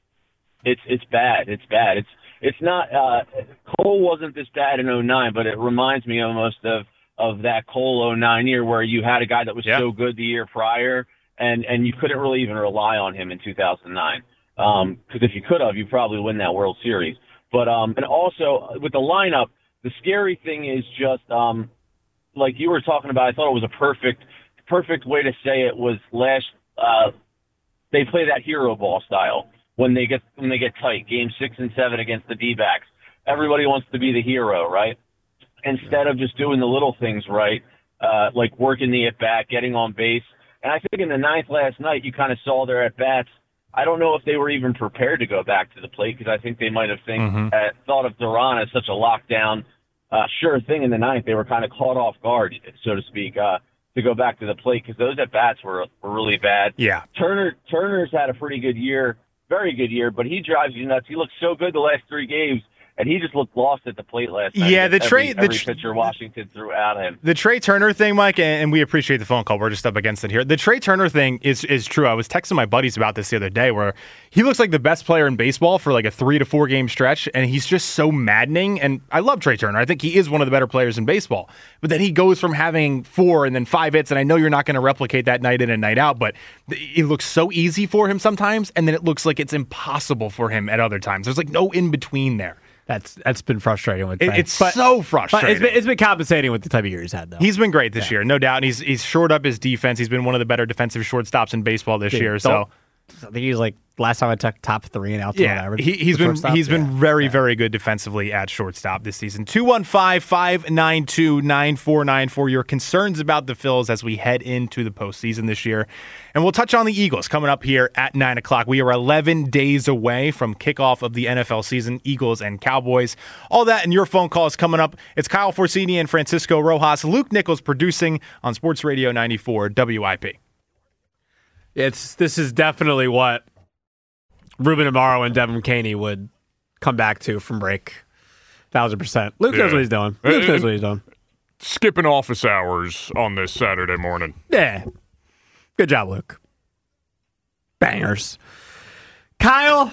It's it's bad. It's bad. It's it's not. Uh, Cole wasn't this bad in oh nine, but it reminds me almost of of that Cole oh nine year where you had a guy that was Yeah. so good the year prior, and and you couldn't really even rely on him in two thousand nine. Um, because if you could have, you probably win that World Series. But um, and also with the lineup, the scary thing is just um, like you were talking about. I thought it was a perfect perfect way to say it was last. Uh, they play that hero ball style. When they get when they get tight, game six and seven against the D-backs, everybody wants to be the hero, right? Instead of just doing the little things right, uh, like working the at-bat, getting on base. And I think in the ninth last night, you kind of saw their at-bats. I don't know if they were even prepared to go back to the plate because I think they might have think, Mhm. uh, thought of Duran as such a lockdown, uh, sure thing in the ninth. They were kind of caught off guard, so to speak, uh, to go back to the plate because those at-bats were, were really bad. Yeah. Turner Turner's had a pretty good year. Very good year, but he drives you nuts. He looked so good the last three games, and he just looked lost at the plate last night. Yeah, the every, trade- the every tr- pitcher Washington threw at him. The Trey Turner thing, Mike, and and we appreciate the phone call. We're just up against it here. The Trey Turner thing is is true. I was texting my buddies about this the other day where he looks like the best player in baseball for like a three to four game stretch, and he's just so maddening. And I love Trey Turner. I think he is one of the better players in baseball. But then he goes from having four and then five hits, and I know you're not going to replicate that night in and night out, but it looks so easy for him sometimes, and then it looks like it's impossible for him at other times. There's like no in between there. That's that's been frustrating with It- Trey. it's But- so But frustrating. it's been, it's been compensating with the type of year he's had, though. He's been great this year, no doubt. And he's he's shored up his defense. He's been one of the better defensive shortstops in baseball this Dude, year. don't- So I think he's like last time I took top three in outside yeah, average. he, he's for been shortstop. he's been Yeah. very very good defensively at shortstop this season. two one five, five nine two, nine four nine four. Your concerns about the Phils as we head into the postseason this year, and we'll touch on the Eagles coming up here at nine o'clock. We are eleven days away from kickoff of the N F L season. Eagles and Cowboys, all that, and your phone calls coming up. It's Kyle Forsini and Francisco Rojas. Luke Nichols producing on Sports Radio ninety-four W I P. It's this is definitely what Ruben Amaro and Devin Caney would come back to from break. Thousand percent. Luke knows Yeah. what he's doing. Luke Uh, knows what he's doing. Skipping office hours on this Saturday morning. Yeah. Good job, Luke. Bangers. Kyle.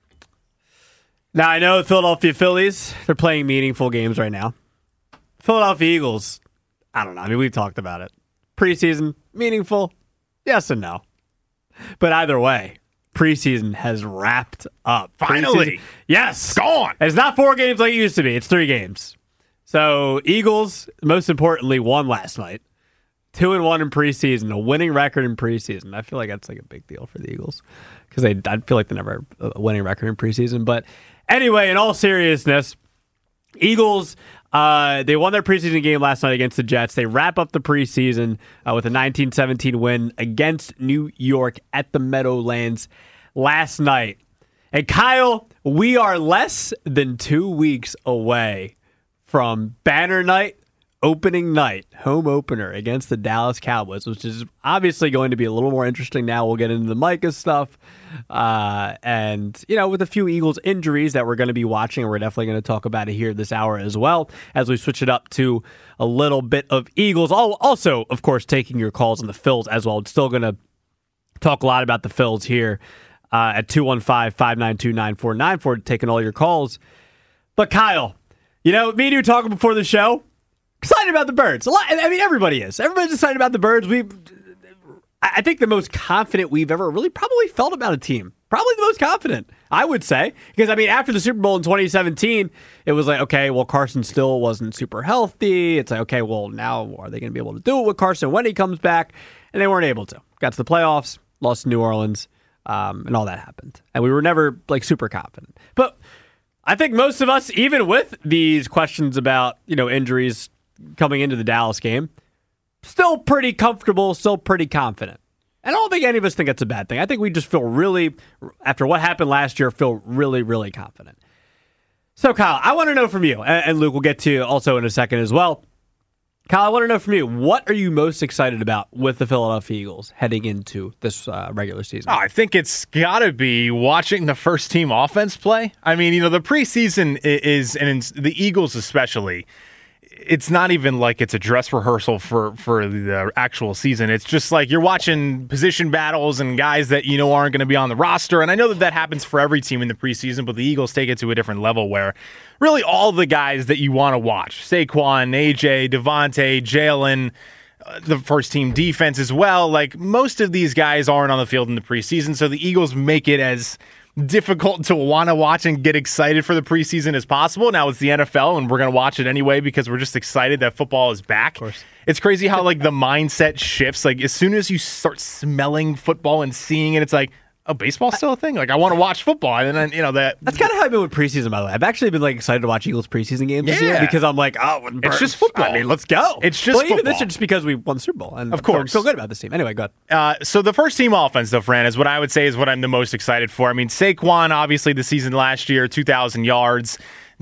Now, I know the Philadelphia Phillies, they're playing meaningful games right now. Philadelphia Eagles, I don't know. I mean, we've talked about it. Preseason, meaningful, yes and no. But either way, preseason has wrapped up. Finally. Preseason, yes. Gone. Finally. Has wrapped up. Finally. Preseason, yes. Gone. It's not four games like it used to be. It's three games. So Eagles, most importantly, won last night. Two and one in preseason, a winning record in preseason. I feel like that's like a big deal for the Eagles because they, I feel like they never have a winning record in preseason. But anyway, in all seriousness, Eagles, uh, they won their preseason game last night against the Jets. They wrap up the preseason uh, with a nineteen seventeen win against New York at the Meadowlands last night. And Kyle, we are less than two weeks away from banner night, opening night, home opener against the Dallas Cowboys, which is obviously going to be a little more interesting now. We'll get into the Micah stuff. Uh, and, you know, with a few Eagles injuries that we're going to be watching, and we're definitely going to talk about it here this hour as well, as we switch it up to a little bit of Eagles. Also, of course, taking your calls on the Phils as well. I'm still going to talk a lot about the Phils here uh, at two one five, five nine two, nine four nine four, taking all your calls. But Kyle, you know, me and you were talking before the show. Excited about the Birds. A lot, I mean, everybody is. Everybody's excited about the Birds. We, I think the most confident we've ever really probably felt about a team. Probably the most confident, I would say. Because, I mean, after the Super Bowl in twenty seventeen, it was like, okay, well, Carson still wasn't super healthy. It's like, okay, well, now are they going to be able to do it with Carson when he comes back? And they weren't able to. Got to the playoffs, lost to New Orleans, um, and all that happened. And we were never, like, super confident. But I think most of us, even with these questions about, you know, injuries coming into the Dallas game, still pretty comfortable, still pretty confident. And I don't think any of us think that's a bad thing. I think we just feel really, after what happened last year, feel really, really confident. So, Kyle, I want to know from you, and Luke, we'll get to you also in a second as well. Kyle, I want to know from you, what are you most excited about with the Philadelphia Eagles heading into this uh, regular season? Oh, I think it's got to be watching the first team offense play. I mean, you know, the preseason is, and the Eagles especially, it's not even like it's a dress rehearsal for, for the actual season. It's just like you're watching position battles and guys that you know aren't going to be on the roster. And I know that that happens for every team in the preseason, but the Eagles take it to a different level where really all the guys that you want to watch, Saquon, A J, Devontae, Jalen, uh, the first team defense as well, like most of these guys aren't on the field in the preseason. So the Eagles make it as difficult to want to watch and get excited for the preseason as possible. Now it's the N F L, and we're going to watch it anyway because we're just excited that football is back. Of course. It's crazy how like the mindset shifts. Like as soon as you start smelling football and seeing it, it's like, oh, baseball's still a thing. Like I want to watch football, and then you know that. That's kind of how I've been with preseason. By the way, I've actually been like excited to watch Eagles preseason games yeah. this year because I'm like, oh, it's just football. I mean, let's go. It's just well, football. Even this year, just because we won the Super Bowl, and of course, feel good about this team. Anyway, go ahead. Uh, so the first team offense, though, Fran, is what I would say is what I'm the most excited for. I mean, Saquon, obviously, the season last year, two thousand yards.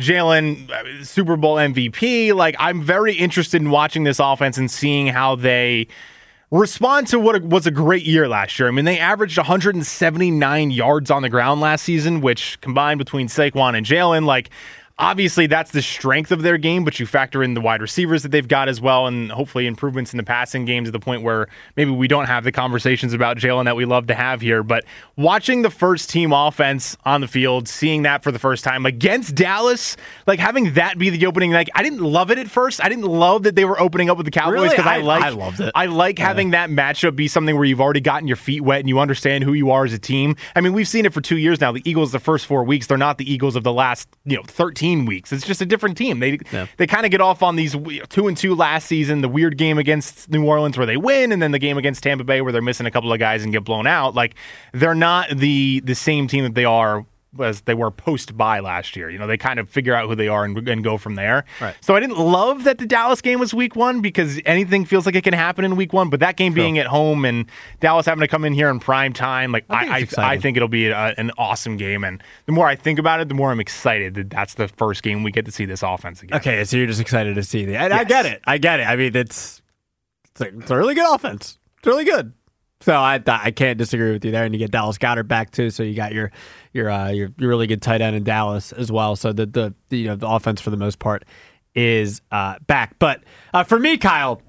Jalen, Super Bowl M V P. Like, I'm very interested in watching this offense and seeing how they respond to what was a great year last year. I mean, they averaged one hundred seventy-nine yards on the ground last season, which combined between Saquon and Jalen, like, obviously that's the strength of their game, but you factor in the wide receivers that they've got as well, and hopefully improvements in the passing game to the point where maybe we don't have the conversations about Jalen that we love to have here. But watching the first team offense on the field, seeing that for the first time against Dallas, like having that be the opening, like I didn't love it at first. I didn't love that they were opening up with the Cowboys because really? I, I like I loved it. I like yeah. having that matchup be something where you've already gotten your feet wet and you understand who you are as a team. I mean, we've seen it for two years now. The Eagles, the first four weeks, they're not the Eagles of the last, you know, thirteen weeks. It's just a different team. They yeah. they kind of get off on these two and two last season, the weird game against New Orleans where they win, and then the game against Tampa Bay where they're missing a couple of guys and get blown out. Like they're not the the same team that they are as they were post-bye last year. You know, they kind of figure out who they are and, and go from there. Right. So I didn't love that the Dallas game was week one because anything feels like it can happen in week one, but that game sure. being at home and Dallas having to come in here in prime time, like I think, I, I, I think it'll be a, an awesome game. And the more I think about it, the more I'm excited that that's the first game we get to see this offense again. Okay, so you're just excited to see the. And yes. I get it. I get it. I mean, it's it's a, it's a really good offense. It's really good. So I I can't disagree with you there, and you get Dallas Goedert back too. So you got your your uh, your, your really good tight end in Dallas as well. So the the, the you know the offense for the most part is uh, back. But uh, for me, Kyle,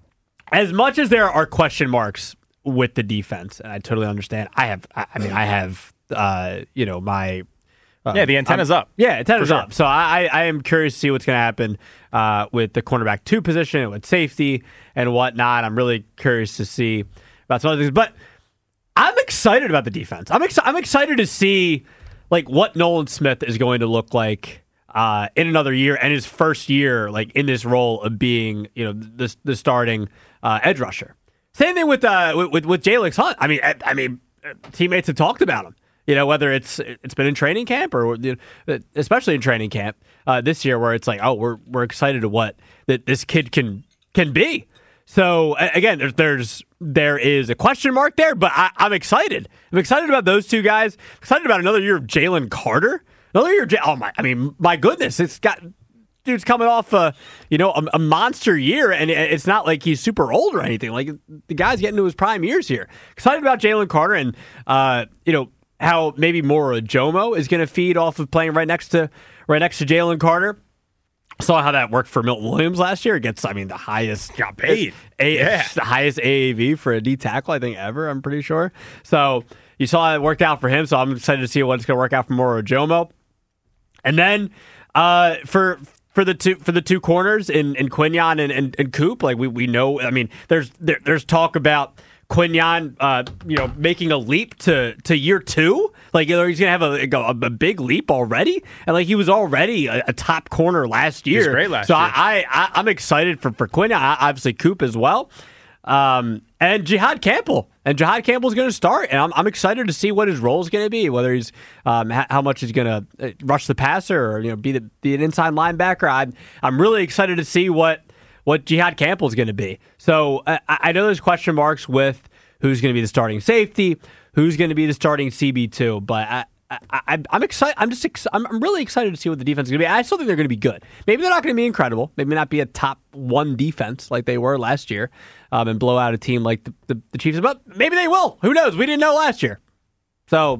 as much as there are question marks with the defense, and I totally understand. I have I, I mean I have uh, you know my uh, yeah the antenna's um, up yeah antenna's sure. up. So I I am curious to see what's going to happen uh, with the cornerback two position, with safety and whatnot. I'm really curious to see about some other things. But I'm excited about the defense. I'm ex- I'm excited to see like what Nolan Smith is going to look like uh, in another year and his first year like in this role of being, you know, the the starting uh, edge rusher. Same thing with uh, with with, with Jalen Hunt. I mean, I, I mean, teammates have talked about him. You know, whether it's it's been in training camp or you know, especially in training camp uh, this year, where it's like, oh, we're we're excited to what that this kid can can be. So again, there's there's there is a question mark there, but I, I'm excited. I'm excited about those two guys. I'm excited about another year of Jalen Carter. Another year, of J- oh my! I mean, my goodness, it's got dude's coming off a you know a, a monster year, and it's not like he's super old or anything. Like the guy's getting to his prime years here. Excited about Jalen Carter, and uh, you know. How maybe Moro Jomo is going to feed off of playing right next to right next to Jalen Carter. Saw how that worked for Milton Williams last year. It gets, I mean, the highest got paid, a, yeah. the highest A A V for a D tackle I think ever. I'm pretty sure. So you saw it worked out for him. So I'm excited to see what's going to work out for Moro Jomo. And then uh, for. For the two for the two corners in, in Quinyon and, and, and Coop, like we, we know, I mean, there's there, there's talk about Quinyon, uh, you know, making a leap to, to year two. Like, you know, he's gonna have a, a, a big leap already, and like he was already a, a top corner last year. He was great last so year. I, I I'm excited for for Quinyon. Obviously, Coop as well. Um, and Jihad Campbell. And Jihad Campbell's going to start, and I'm, I'm excited to see what his role is going to be, whether he's um, ha- how much he's going to rush the passer or you know be the be an inside linebacker. I'm I'm really excited to see what what Jihad Campbell is going to be. So I, I know there's question marks with who's going to be the starting safety, who's going to be the starting C B two, but I. I, I, I'm excited. I'm just. Ex- I'm, I'm really excited to see what the defense is going to be. I still think they're going to be good. Maybe they're not going to be incredible. Maybe not be a top one defense like they were last year, um, and blow out a team like the, the, the Chiefs. But maybe they will. Who knows? We didn't know last year, so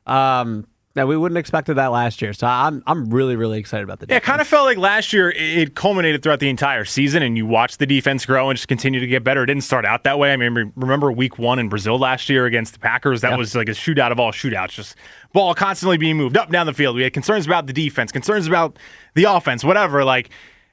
um, no, we wouldn't expected that last year. So I'm I'm really really excited about the defense. Yeah, it kind of felt like last year it culminated throughout the entire season, and you watched the defense grow and just continue to get better. It didn't start out that way. I mean, remember week one in Brazil last year against the Packers? That yeah. was like a shootout of all shootouts, just ball constantly being moved up and down the field. We had concerns about the defense, concerns about the offense, whatever. Like,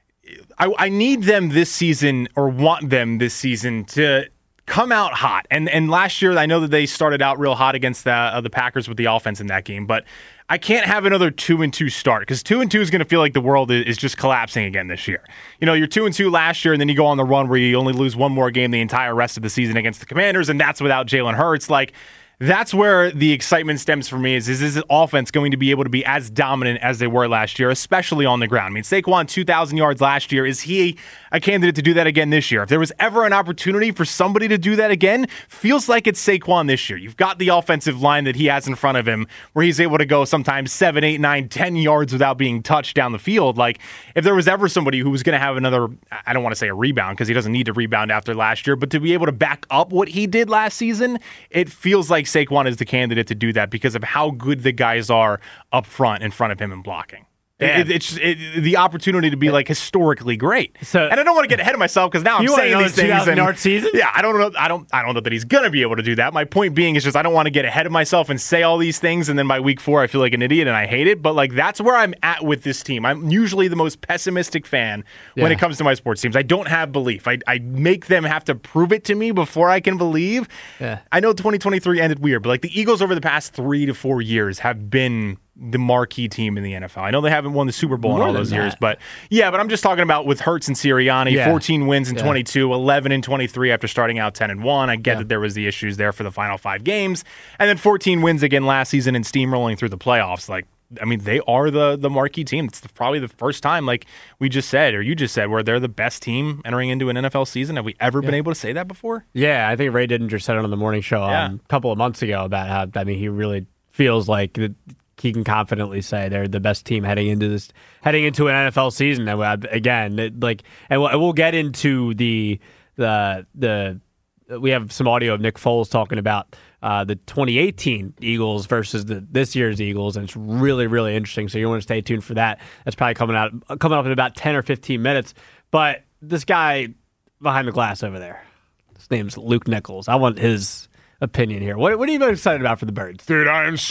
I, I need them this season, or want them this season, to come out hot. And and last year, I know that they started out real hot against the, uh, the Packers with the offense in that game, but I can't have another two and two start, because two and two is going to feel like the world is just collapsing again this year. You know, you're two and two last year, and then you go on the run where you only lose one more game the entire rest of the season against the Commanders, and that's without Jalen Hurts. Like, that's where the excitement stems for me, is, is this offense going to be able to be as dominant as they were last year, especially on the ground? I mean, Saquon, two thousand yards last year. Is he a candidate to do that again this year? If there was ever an opportunity for somebody to do that again, feels like it's Saquon this year. You've got the offensive line that he has in front of him, where he's able to go sometimes seven, eight, nine, ten yards without being touched down the field. Like, if there was ever somebody who was going to have another, I don't want to say a rebound, because he doesn't need to rebound after last year, but to be able to back up what he did last season, it feels like Saquon is the candidate to do that because of how good the guys are up front in front of him and blocking. Yeah. It, it's it, the opportunity to be like historically great. So, and I don't want to get ahead of myself, because now I'm you saying want these to know things. two thousand yard season? Yeah, I don't know. I don't. I don't know that he's gonna be able to do that. My point being is just I don't want to get ahead of myself and say all these things, and then by week four I feel like an idiot and I hate it. But like, that's where I'm at with this team. I'm usually the most pessimistic fan Yeah. when it comes to my sports teams. I don't have belief. I, I make them have to prove it to me before I can believe. Yeah. I know twenty twenty-three ended weird, but like the Eagles over the past three to four years have been the marquee team in the N F L. I know they haven't won the Super Bowl More in all than those years, that. but yeah, but I'm just talking about with Hurts and Sirianni, Yeah. fourteen wins in Yeah. twenty-two, eleven and twenty-three after starting out ten and one. I get Yeah. that there was the issues there for the final five games, and then fourteen wins again last season and steamrolling through the playoffs. Like, I mean, they are the the marquee team. It's probably the first time, like we just said, or you just said, where they're the best team entering into an N F L season. Have we ever been able to say that before? Yeah, I think Ray Didinger said it on the morning show Yeah. um, a couple of months ago about how, I mean, he really feels like that he can confidently say they're the best team heading into this, heading into an N F L season. And uh, again, it, like, and we'll, we'll get into the the the. We have some audio of Nick Foles talking about uh, the twenty eighteen Eagles versus the this year's Eagles, and it's really really interesting. So you want to stay tuned for that. That's probably coming out coming up in about ten or fifteen minutes. But this guy behind the glass over there, his name's Luke Nichols. I want his opinion here. What, what are you most excited about for the Birds? Dude, I am stoked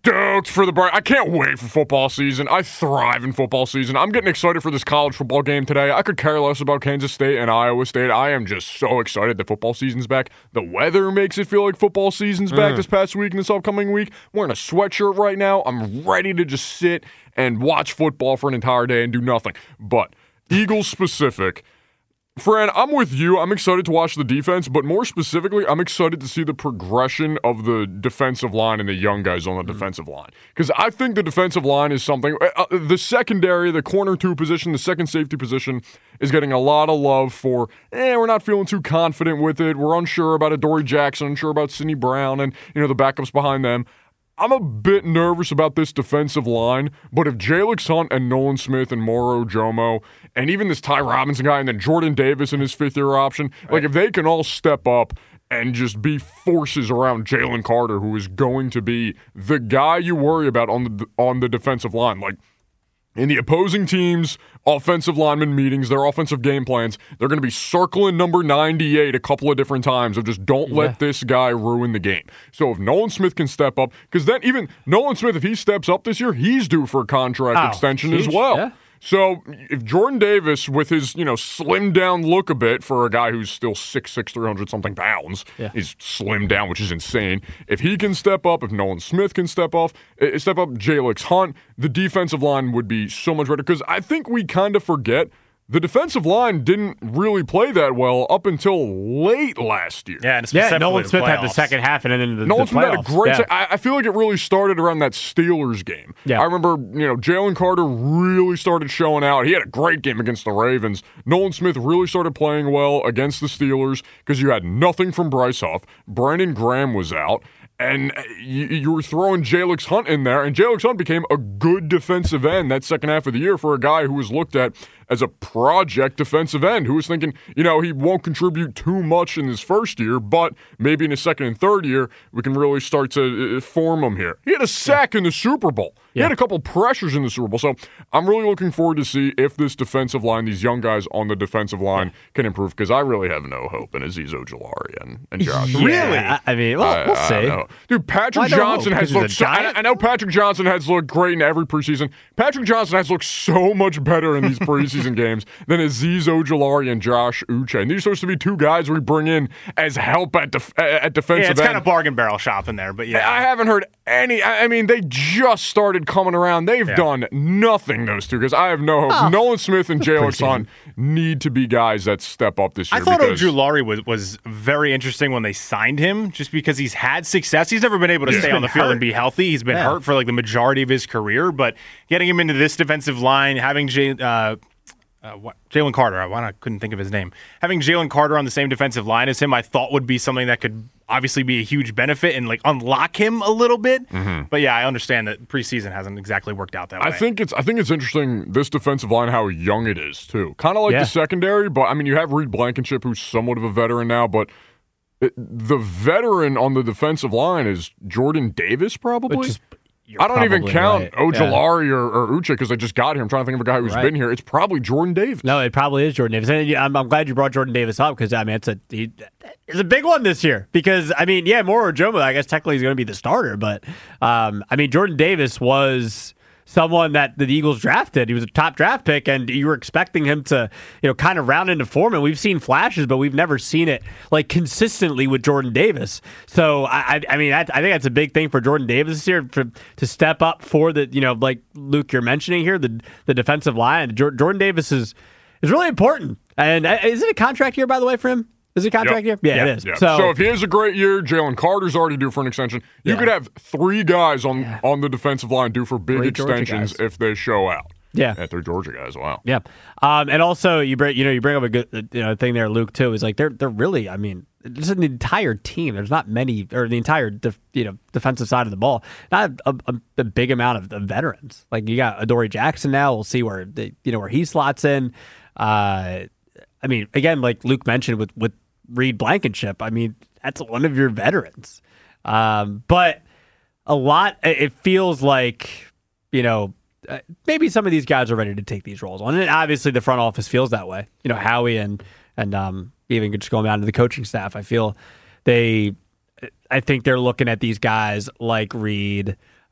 stoked for the break. I can't wait for football season. I thrive in football season. I'm getting excited for this college football game today. I could care less about Kansas State and Iowa State. I am just so excited that football season's back. The weather makes it feel like football season's back Mm. this past week and this upcoming week. I'm wearing a sweatshirt right now. I'm ready to just sit and watch football for an entire day and do nothing. But Eagles specific, Fran, I'm with you. I'm excited to watch the defense, but more specifically, I'm excited to see the progression of the defensive line and the young guys on the mm. defensive line. Because I think the defensive line is something, uh, the secondary, the corner two position, the second safety position is getting a lot of love for, eh, we're not feeling too confident with it. We're unsure about Adoree Jackson, unsure about Sidney Brown and, you know, the backups behind them. I'm a bit nervous about this defensive line, but if Jalix Hunt and Nolan Smith and Moro Jomo and even this Ty Robinson guy and then Jordan Davis in his fifth-year option, right. like if they can all step up and just be forces around Jalen Carter, who is going to be the guy you worry about on the on the defensive line, like in the opposing team's offensive lineman meetings, their offensive game plans, they're going to be circling number ninety-eight a couple of different times of just don't yeah. let this guy ruin the game. So if Nolan Smith can step up, because then even Nolan Smith, if he steps up this year, he's due for a contract oh, extension huge. as well. Yeah. So if Jordan Davis, with his, you know, slimmed down look a bit for a guy who's still six six, three hundred something pounds, yeah. he's slimmed down, which is insane. If he can step up, if Nolan Smith can step off, step up Jalix Hunt, the defensive line would be so much better. Because I think we kind of forget the defensive line didn't really play that well up until late last year. Yeah, and yeah Nolan Smith had the second half and then the, Nolan the Smith playoffs. had a great. Yeah. Se- I, I feel like it really started around that Steelers game. Yeah. I remember, you know, Jalen Carter really started showing out. He had a great game against the Ravens. Nolan Smith really started playing well against the Steelers because you had nothing from Bryce Huff. Brandon Graham was out. And you, you were throwing Jalix Hunt in there, and Jalix Hunt became a good defensive end that second half of the year for a guy who was looked at as a project defensive end, who was thinking, you know, he won't contribute too much in his first year, but maybe in his second and third year, we can really start to form him here. He had a sack yeah. in the Super Bowl. He yeah. had a couple pressures in the Super Bowl. So I'm really looking forward to see if this defensive line, these young guys on the defensive line, yeah. can improve, because I really have no hope in Azeez Ojulari and, and Josh. Yeah. Really? I, I mean, well, I, we'll I, see. I Dude, Patrick Johnson has looked so, I, I know Patrick Johnson has looked great in every preseason. Patrick Johnson has looked so much better in these preseason games than Azeez Ojulari and Josh Uche. And these are supposed to be two guys we bring in as help at def- at defensive Yeah, it's end. kind of bargain barrel shopping there, but yeah. I haven't heard any. I mean, they just started coming around. They've yeah. done nothing, those two, because I have no hope. Oh. Nolan Smith and Jalix Hunt need to be guys that step up this year. I thought because, Ojulari was, was very interesting when they signed him, just because he's had success. He's never been able to Yeah. stay on the field and be healthy. He's been Yeah. hurt for like the majority of his career, but getting him into this defensive line, having Jay, uh, uh, what, Jalen Carter, I, I couldn't think of his name, having Jalen Carter on the same defensive line as him, I thought would be something that could obviously be a huge benefit and like unlock him a little bit. Mm-hmm. But yeah, I understand that preseason hasn't exactly worked out that way. I think it's I think it's interesting, this defensive line, how young it is too. Kind of like Yeah. the secondary, but I mean, you have Reed Blankenship, who's somewhat of a veteran now, but it, the veteran on the defensive line is Jordan Davis, probably. Which is, I don't even count right. Ojulari yeah. or, or Uche because I just got here. I'm trying to think of a guy who's right. been here. It's probably Jordan Davis. No, it probably is Jordan Davis. And I'm, I'm glad you brought Jordan Davis up because, I mean, it's a he, it's a big one this year because, I mean, yeah, Moro Jomo, I guess technically he's going to be the starter, but, um, I mean, Jordan Davis was someone that the Eagles drafted. He was a top draft pick, and you were expecting him to, you know, kind of round into form. And we've seen flashes, but we've never seen it like consistently with Jordan Davis. So I, I mean, I, I think that's a big thing for Jordan Davis this year for, to step up for the, you know, like Luke, you're mentioning here, the the defensive line. Jordan Davis is is really important. And is it a contract year, by the way, for him? Is it a contract yep. year? Yeah, yep. it is. Yep. So, so if he has a great year, Jalen Carter's already due for an extension. You yeah. could have three guys on, yeah. on the defensive line due for big Three extensions if they show out. Yeah, yeah, they're Georgia guys. Wow. Yeah, um, and also you bring you know you bring up a good you know thing there, Luke, too. Is like they're they're really, I mean, just an entire team. There's not many, or the entire def, you know defensive side of the ball. Not a, a, a big amount of, of veterans. Like you got Adoree Jackson now. We'll see where they, you know where he slots in. Uh, I mean, again, like Luke mentioned with with Reed Blankenship. I mean, that's one of your veterans. Um, but a lot. It feels like you know. Uh, maybe some of these guys are ready to take these roles on. And obviously the front office feels that way. You know, Howie and and um, even just going down to the coaching staff, I feel they, I think they're looking at these guys like Reed,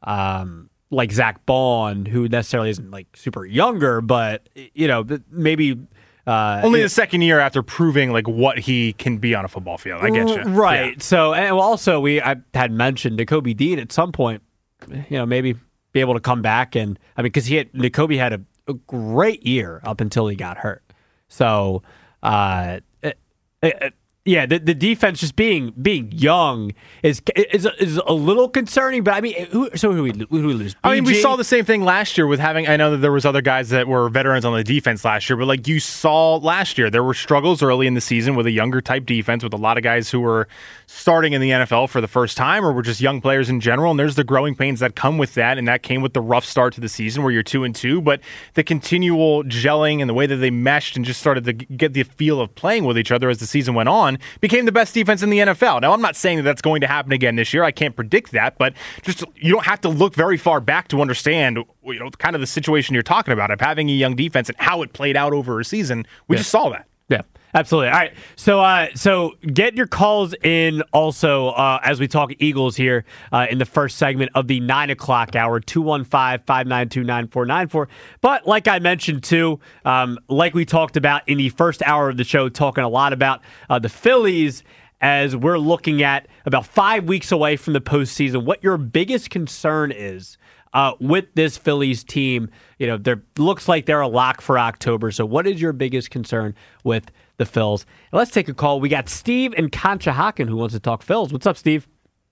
um, like Zach Bond, who necessarily isn't like super younger, but you know maybe. Uh, Only the second year after proving like what he can be on a football field. I get you. Right. Yeah. So, and also we I had mentioned Nakobe Dean at some point, you know, maybe be able to come back. And I mean, because he had, Nakobe had a, a great year up until he got hurt. So, uh, it, it, yeah, the, the defense just being being young is is is a little concerning. But I mean, who, so who we who we lose? I mean, we B G? saw the same thing last year with having. I know that there was other guys that were veterans on the defense last year, but like you saw last year, there were struggles early in the season with a younger type defense with a lot of guys who were starting in the N F L for the first time or were just young players in general. And there's the growing pains that come with that, and that came with the rough start to the season where you're two and two. But the continual gelling and the way that they meshed and just started to get the feel of playing with each other as the season went on became the best defense in the N F L. Now, I'm not saying that that's going to happen again this year. I can't predict that, but just you don't have to look very far back to understand, you know, kind of the situation you're talking about of having a young defense and how it played out over a season. We yeah. just saw that. Yeah, absolutely. All right, so uh, so get your calls in also uh, as we talk Eagles here uh, in the first segment of the nine o'clock hour, two one five, five nine two, nine four nine four. But like I mentioned too, um, like we talked about in the first hour of the show, talking a lot about uh, the Phillies as we're looking at about five weeks away from the postseason, what your biggest concern is Uh, with this Phillies team. You know, there looks like they're a lock for October. So what is your biggest concern with the Phils? And let's take a call. We got Steve in Conshohocken who wants to talk Phils. What's up, Steve?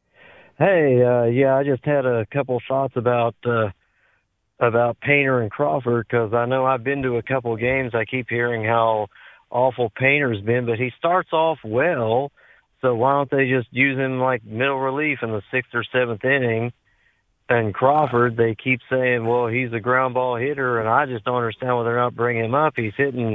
Hey, uh, yeah, I just had a couple thoughts about uh, about Painter and Crawford because I know I've been to a couple games. I keep hearing how awful Painter's been, but he starts off well. So why don't they just use him like middle relief in the sixth or seventh inning? And Crawford, they keep saying, well, he's a ground ball hitter, and I just don't understand why they're not bringing him up. He's hitting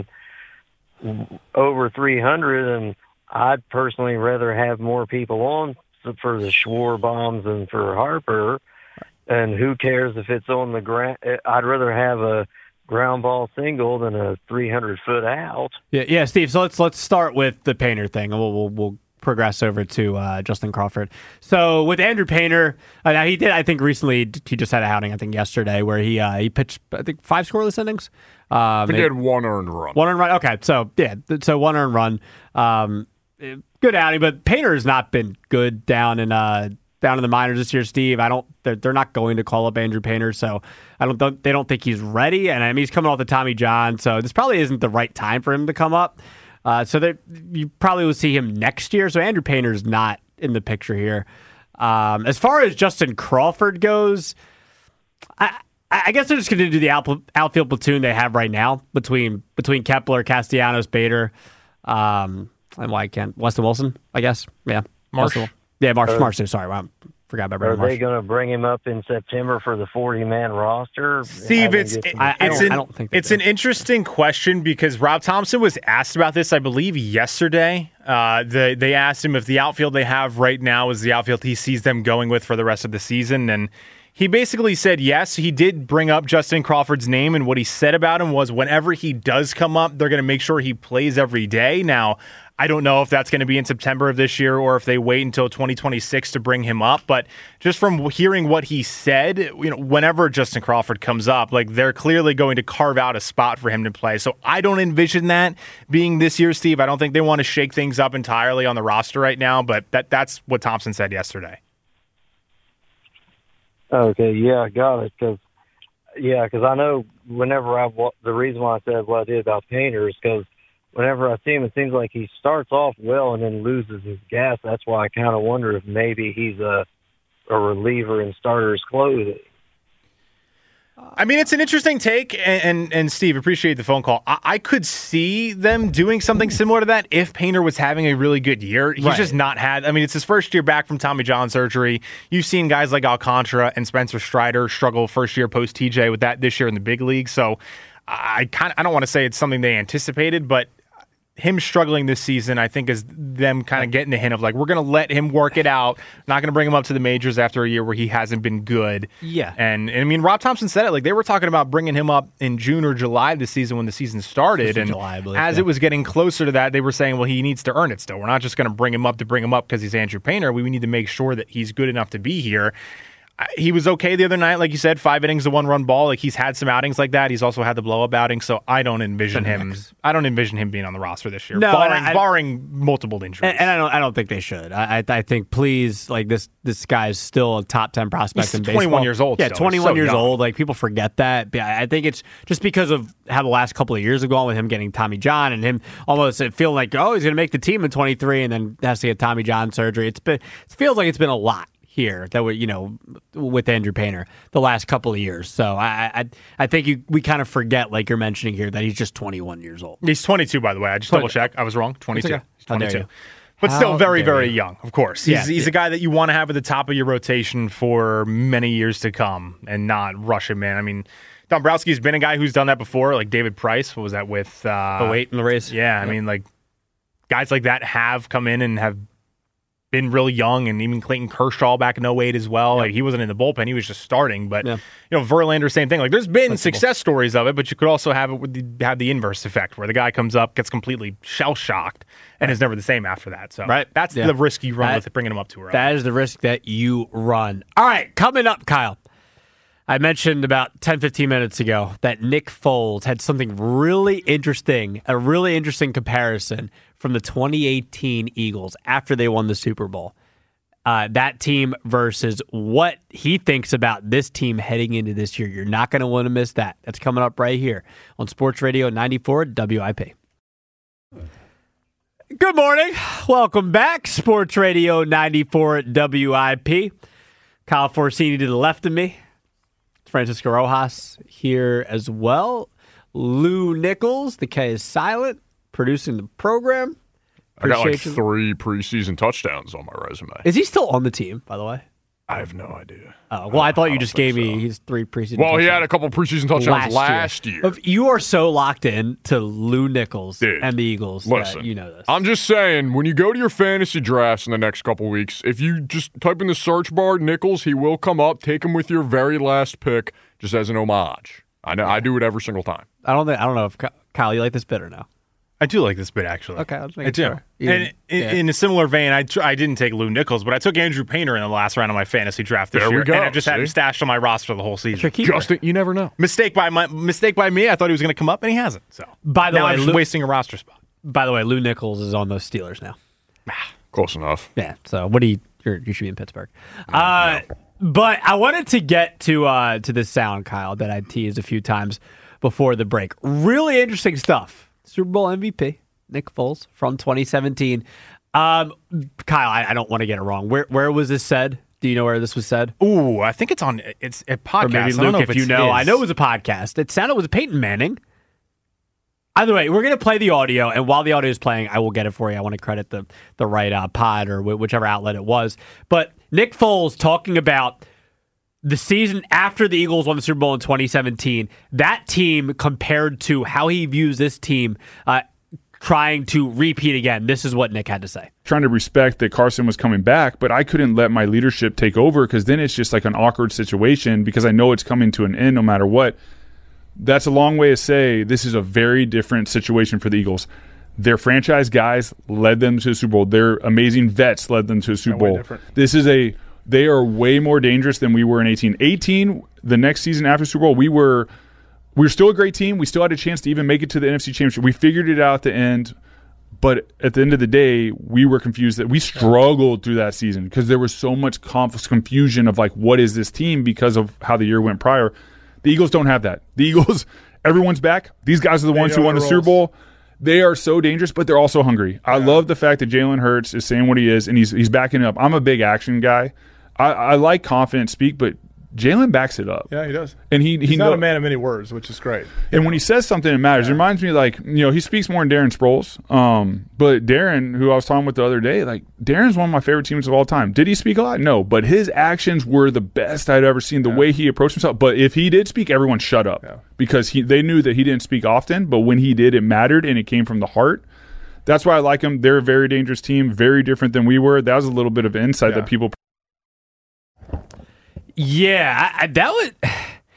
over three hundred, and I'd personally rather have more people on for the Schwarbombs than for Harper. And who cares if it's on the ground? I'd rather have a ground ball single than a three hundred foot out. Yeah, yeah, Steve. So let's let's start with the Painter thing, and we'll we'll. we'll progress over to uh, Justin Crawford. So with Andrew Painter, uh, now he did, I think recently, he just had a outing, I think yesterday, where he uh, he pitched, I think, five scoreless innings. Um, I think he had one earned run. One earned run. Okay, so yeah, so one earned run. Um, good outing, but Painter has not been good down in uh, down in the minors this year, Steve. I don't. They're, they're not going to call up Andrew Painter, so I don't, don't. They don't think he's ready, and I mean he's coming off the Tommy John, so this probably isn't the right time for him to come up. Uh, so that you probably will see him next year. So Andrew Painter's not in the picture here. Um, as far as Justin Crawford goes, I, I guess they're just going to do the out, outfield platoon they have right now between between Kepler, Castellanos, Bader, um, and why can't Weston Wilson? I guess, yeah, Marsh. Weston, yeah, Marsh. Uh, Marsh. Sorry, wow, forgot about Are Brandon Marsh. they going to bring him up in September for the forty-man roster? Steve, it's Having just- I, I it's don't, an, I don't think they it's do. an interesting question because Rob Thompson was asked about this, I believe, yesterday. Uh, the, they asked him if the outfield they have right now is the outfield he sees them going with for the rest of the season, and he basically said yes. He did bring up Justin Crawford's name, and what he said about him was whenever he does come up, they're going to make sure he plays every day. Now, I don't know if that's going to be in September of this year or if they wait until twenty twenty-six to bring him up. But just from hearing what he said, you know, whenever Justin Crawford comes up, like they're clearly going to carve out a spot for him to play. So I don't envision that being this year, Steve. I don't think they want to shake things up entirely on the roster right now, but that that's what Thompson said yesterday. Okay, yeah, got it. Because yeah, because I know whenever I the reason why I said what I did about Painter is because whenever I see him, it seems like he starts off well and then loses his gas. That's why I kind of wonder if maybe he's a a reliever in starter's clothing. I mean, it's an interesting take, and, and, and Steve, appreciate the phone call. I, I could see them doing something similar to that if Painter was having a really good year. He's Right. just not had, I mean, it's his first year back from Tommy John surgery. You've seen guys like Alcantara and Spencer Strider struggle first year post T J with that this year in the big league. So I kind of, I don't want to say it's something they anticipated, but him struggling this season, I think, is them kind of getting the hint of like, we're going to let him work it out. Not going to bring him up to the majors after a year where he hasn't been good. Yeah. And, and I mean, Rob Thompson said it. Like, they were talking about bringing him up in June or July this season when the season started. This was And July, I believe, as yeah. it was getting closer to that, they were saying, well, he needs to earn it still. We're not just going to bring him up to bring him up because he's Andrew Painter. We, we need to make sure that he's good enough to be here. He was okay the other night, like you said, five innings to one run ball. Like he's had some outings like that. He's also had the blow up outing. So I don't envision him. I don't envision him being on the roster this year, no, barring, I, barring multiple injuries. And, and I don't. I don't think they should. I, I, I think please, like this. This guy is still a top ten prospect he's in baseball. twenty-one years old. Yeah, still. twenty-one so years young. old. Like people forget that. But I think it's just because of how the last couple of years have gone with him getting Tommy John and him almost feeling like, oh, he's going to make the team in twenty-three, and then has to get Tommy John surgery. It's been. It feels like it's been a lot here that we, you know, with Andrew Painter the last couple of years. So I, I, I think you, we kind of forget, like you're mentioning here, that he's just twenty-one years old. He's twenty-two, by the way. I just double check. I was wrong. twenty-two. Okay. He's twenty-two. You. But How still very, very you. young, of course. He's, Yeah. he's a guy that you want to have at the top of your rotation for many years to come and not rush him in. I mean, Dombrowski's been a guy who's done that before, like David Price. What was that with? Uh, The weight in the race. Yeah, I Yep. mean, like guys like that have come in and have been really young, and even Clayton Kershaw back in oh eight as well. Yep. Like he wasn't in the bullpen; he was just starting. But yeah. you know, Verlander, same thing. Like there's been Flexible. success stories of it, but you could also have it with the, have the inverse effect, where the guy comes up, gets completely shell shocked, and is never the same after that. So right. that's yeah. the risk you run that, with bringing him up too early. That is the risk that you run. All right, coming up, Kyle. I mentioned about ten, fifteen minutes ago that Nick Foles had something really interesting, a really interesting comparison from the twenty eighteen Eagles after they won the Super Bowl. Uh, that team versus what he thinks about this team heading into this year. You're not going to want to miss that. That's coming up right here on Sports Radio ninety-four W I P. Good morning. Welcome back. Sports Radio ninety-four W I P. Kyle Forsini to the left of me. Francisco Rojas here as well. Lou Nichols, the K is silent, producing the program. I got like Appreciate you. three preseason touchdowns on my resume. Is he still on the team, by the way? I have no idea. Oh, well, I thought I you don't just think gave me so. his three preseason Well, touchdowns. he had a couple preseason touchdowns last, year. If You are so locked in to Lou Nichols Dude, and the Eagles Listen, that you know this. I'm just saying, when you go to your fantasy drafts in the next couple weeks, if you just type in the search bar Nichols, he will come up. Take him with your very last pick, just as an homage. I know I do it every single time. I don't think I don't know if Kyle, you like this bit or no? I do like this bit, actually. Okay, I'll just make I it do. sure. And Yeah. in, Yeah. in a similar vein, I tr- I didn't take Lou Nichols, but I took Andrew Painter in the last round of my fantasy draft this There we year, go, and I just had him see? stashed on my roster the whole season. Justin, you never know. Mistake by my mistake by me. I thought he was going to come up, and he hasn't. So By the now way, I'm just Lou- wasting a roster spot. By the way, Lou Nichols is on those Steelers now. Close enough. Yeah. So what do you? You're, you should be in Pittsburgh. Uh, but I wanted to get to uh, to this sound, Kyle, that I teased a few times before the break. Really interesting stuff. Super Bowl M V P Nick Foles from twenty seventeen. Um, Kyle, I, I don't want to get it wrong. Where where was this said? Do you know where this was said? Ooh, I think it's on. It's a podcast. Or maybe I don't Luke, know if, if you it's know. his. I know it was a podcast. It sounded it was Peyton Manning. Either way, we're going to play the audio, and while the audio is playing, I will get it for you. I want to credit the the right uh, pod or wh- whichever outlet it was. But Nick Foles talking about the season after the Eagles won the Super Bowl in twenty seventeen, that team compared to how he views this team uh, trying to repeat again. This is what Nick had to say. Trying to respect that Carson was coming back, but I couldn't let my leadership take over because then it's just like an awkward situation because I know it's coming to an end no matter what. That's a long way to say this is a very different situation for the Eagles. Their franchise guys led them to the Super Bowl. Their amazing vets led them to the Super way Bowl. different. This is a they are way more dangerous than we were in eighteen. eighteen, the next season after Super Bowl, we were we were still a great team. We still had a chance to even make it to the N F C Championship. We figured it out at the end, but at the end of the day, we were confused that we struggled through that season because there was so much conf- confusion of like, what is this team because of how the year went prior. The Eagles don't have that. The Eagles, everyone's back. These guys are the They ones who know won the the Super roles. Bowl. They are so dangerous, but they're also hungry. I love the fact that Jalen Hurts is saying what he is, and he's he's backing it up. I'm a big action guy. I, I like confident speak, but Jalen backs it up. Yeah, he does. And he, he He's not know- a man of many words, which is great. And when he says something, it matters. It reminds me, like, you know, he speaks more than Darren Sproles. Um, but Darren, who I was talking with the other day, like, Darren's one of my favorite teams of all time. Did he speak a lot? No. But his actions were the best I'd ever seen, the way he approached himself. But if he did speak, everyone shut up. Yeah. Because he they knew that he didn't speak often, but when he did, it mattered, and it came from the heart. That's why I like him. They're a very dangerous team, very different than we were. That was a little bit of insight Yeah. that people... Yeah, I, I, that was.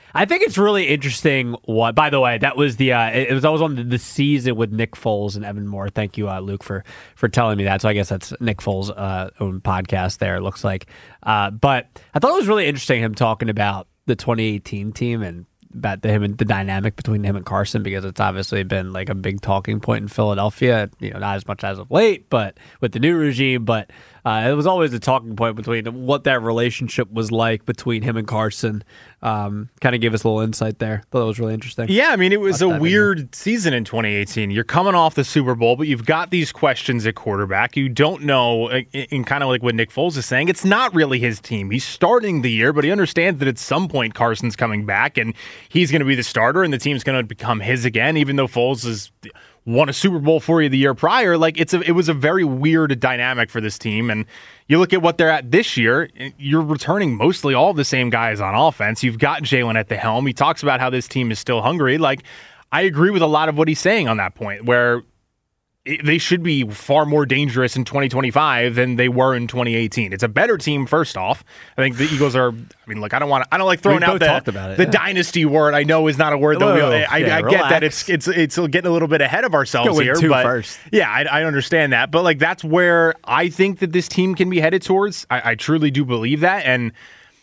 I think it's really interesting. What, by the way, that was the uh, it was I was on the, the season with Nick Foles and Evan Moore. Thank you, uh, Luke, for for telling me that. So I guess that's Nick Foles' uh, own podcast. There, it looks like. Uh, but I thought it was really interesting him talking about the twenty eighteen team and about the, him and the dynamic between him and Carson, because it's obviously been like a big talking point in Philadelphia. You know, not as much as of late, but with the new regime. But uh, it was always a talking point between what that relationship was like between him and Carson. Um, kind of gave us a little insight there. Thought it was really interesting. Yeah, I mean, it was a weird season in twenty eighteen. You're coming off the Super Bowl, but you've got these questions at quarterback. You don't know, in kind of like what Nick Foles is saying, it's not really his team. He's starting the year, but he understands that at some point Carson's coming back and he's going to be the starter and the team's going to become his again, even though Foles has won a Super Bowl for you the year prior. Like, it's a, it was a very weird dynamic for this team. And you look at what they're at this year, you're returning mostly all the same guys on offense. You've got Jalen at the helm. He talks about how this team is still hungry. Like, I agree with a lot of what he's saying on that point, where it, they should be far more dangerous in twenty twenty-five than they were in twenty eighteen. It's a better team, first off. I think the Eagles are, I mean, look, I don't want to, I don't like throwing out the, about it, the yeah. dynasty word. I know is not a word that we, I, yeah, I get that it's, it's, it's getting a little bit ahead of ourselves here. Two but first. Yeah, I, I understand that. But like, that's where I think that this team can be headed towards. I, I truly do believe that. And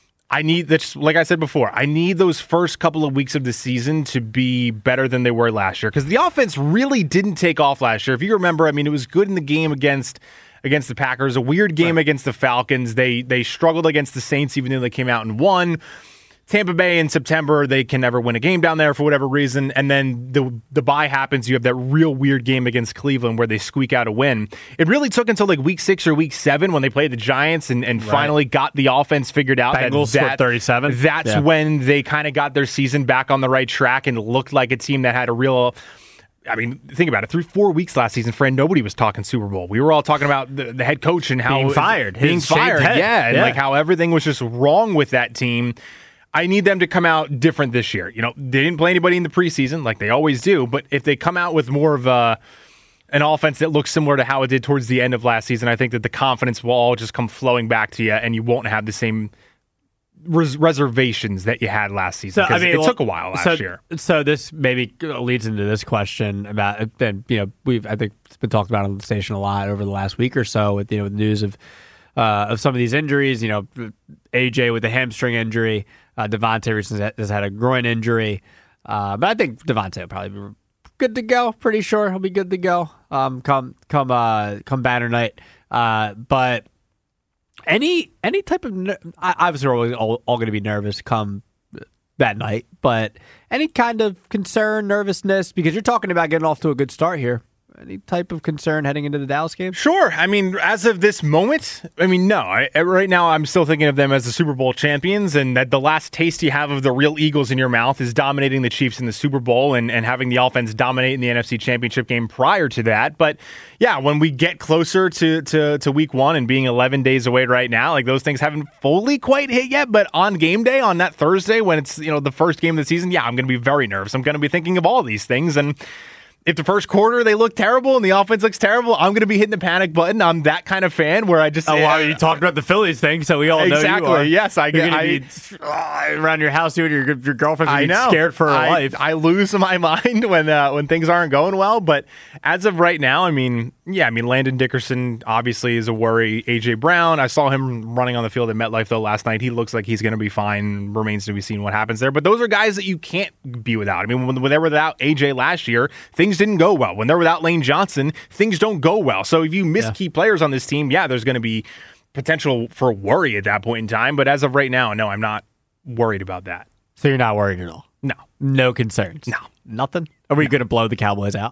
I need, that's like I said before, I need those first couple of weeks of the season to be better than they were last year, because the offense really didn't take off last year. If you remember, I mean, it was good in the game against against the Packers, a weird game right. against the Falcons. They they struggled against the Saints, even though they came out and won. Tampa Bay in September, they can never win a game down there for whatever reason. And then the the bye happens. You have that real weird game against Cleveland where they squeak out a win. It really took until like week six or week seven when they played the Giants and, and right. finally got the offense figured out. Bengals that, that, thirty-seven. That's yeah. when they kind of got their season back on the right track and looked like a team that had a real... I mean, think about it. Through four weeks last season, Fran, nobody was talking Super Bowl. We were all talking about the, the head coach and how... Being fired. Being fired, head. yeah. And yeah. like how everything was just wrong with that team. I need them to come out different this year. You know, they didn't play anybody in the preseason like they always do, but if they come out with more of a, an offense that looks similar to how it did towards the end of last season, I think that the confidence will all just come flowing back to you and you won't have the same res- reservations that you had last season. So, I mean, it well, took a while last so, year. So this maybe leads into this question about, and you know, we've I think it's been talked about on the station a lot over the last week or so with, you know, the news of uh, of some of these injuries. You know, A J with a hamstring injury. Uh, Devontae recently has had a groin injury, uh, but I think Devontae will probably be good to go. Pretty sure he'll be good to go um, come come uh, come banner night. Uh, but any any type of ner- obviously we're all, all going to be nervous come that night, but any kind of concern, nervousness, because you're talking about getting off to a good start here. Any type of concern heading into the Dallas game? Sure. I mean, as of this moment, I mean, no. I, right now, I'm still thinking of them as the Super Bowl champions, and that the last taste you have of the real Eagles in your mouth is dominating the Chiefs in the Super Bowl and, and having the offense dominate in the N F C Championship game prior to that. But yeah, when we get closer to, to, to week one and being eleven days away right now, like those things haven't fully quite hit yet. But on game day, on that Thursday, when it's, you know, the first game of the season, yeah, I'm going to be very nervous. I'm going to be thinking of all these things. And if the first quarter they look terrible and the offense looks terrible, I'm going to be hitting the panic button. I'm that kind of fan where I just... Oh, well, you talked about the Phillies thing, so we all exactly, know you are. Yes, I get I, be, uh, around your house, you and your, your girlfriend's going to be scared for her I, life. I lose my mind when uh, when things aren't going well, but as of right now, I mean, yeah, I mean, Landon Dickerson obviously is a worry. A J Brown, I saw him running on the field at MetLife, though, last night. He looks like he's going to be fine. Remains to be seen what happens there. But those are guys that you can't be without. I mean, when, when they were without A J last year, things didn't go well. When they're without Lane Johnson, things don't go well. So if you miss yeah. key players on this team, yeah, there's going to be potential for worry at that point in time. But as of right now, no, I'm not worried about that. So you're not worried at all? No. No concerns? No. Nothing? Are we no. going to blow the Cowboys out?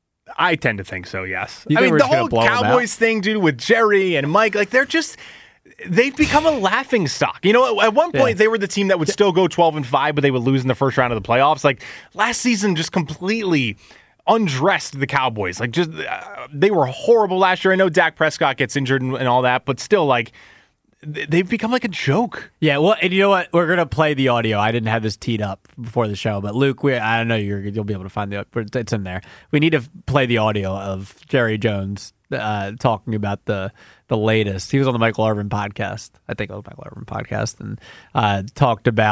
I tend to think so, yes. You I mean, the whole Cowboys thing, dude, with Jerry and Mike, like, they're just... They've become a laughing stock. You know, at one point, yeah. they were the team that would still go twelve and five, but they would lose in the first round of the playoffs. Like, last season just completely undressed the Cowboys. Like, just uh, they were horrible last year. I know Dak Prescott gets injured and, and all that, but still, like, they've become like a joke. Yeah, well, and you know what? We're going to play the audio. I didn't have this teed up before the show, but Luke, we, I don't know, you're, you'll be able to find the it's in there. We need to play the audio of Jerry Jones uh, talking about the the latest. He was on the Michael Irvin podcast. I think it was Michael Irvin podcast, and uh, talked about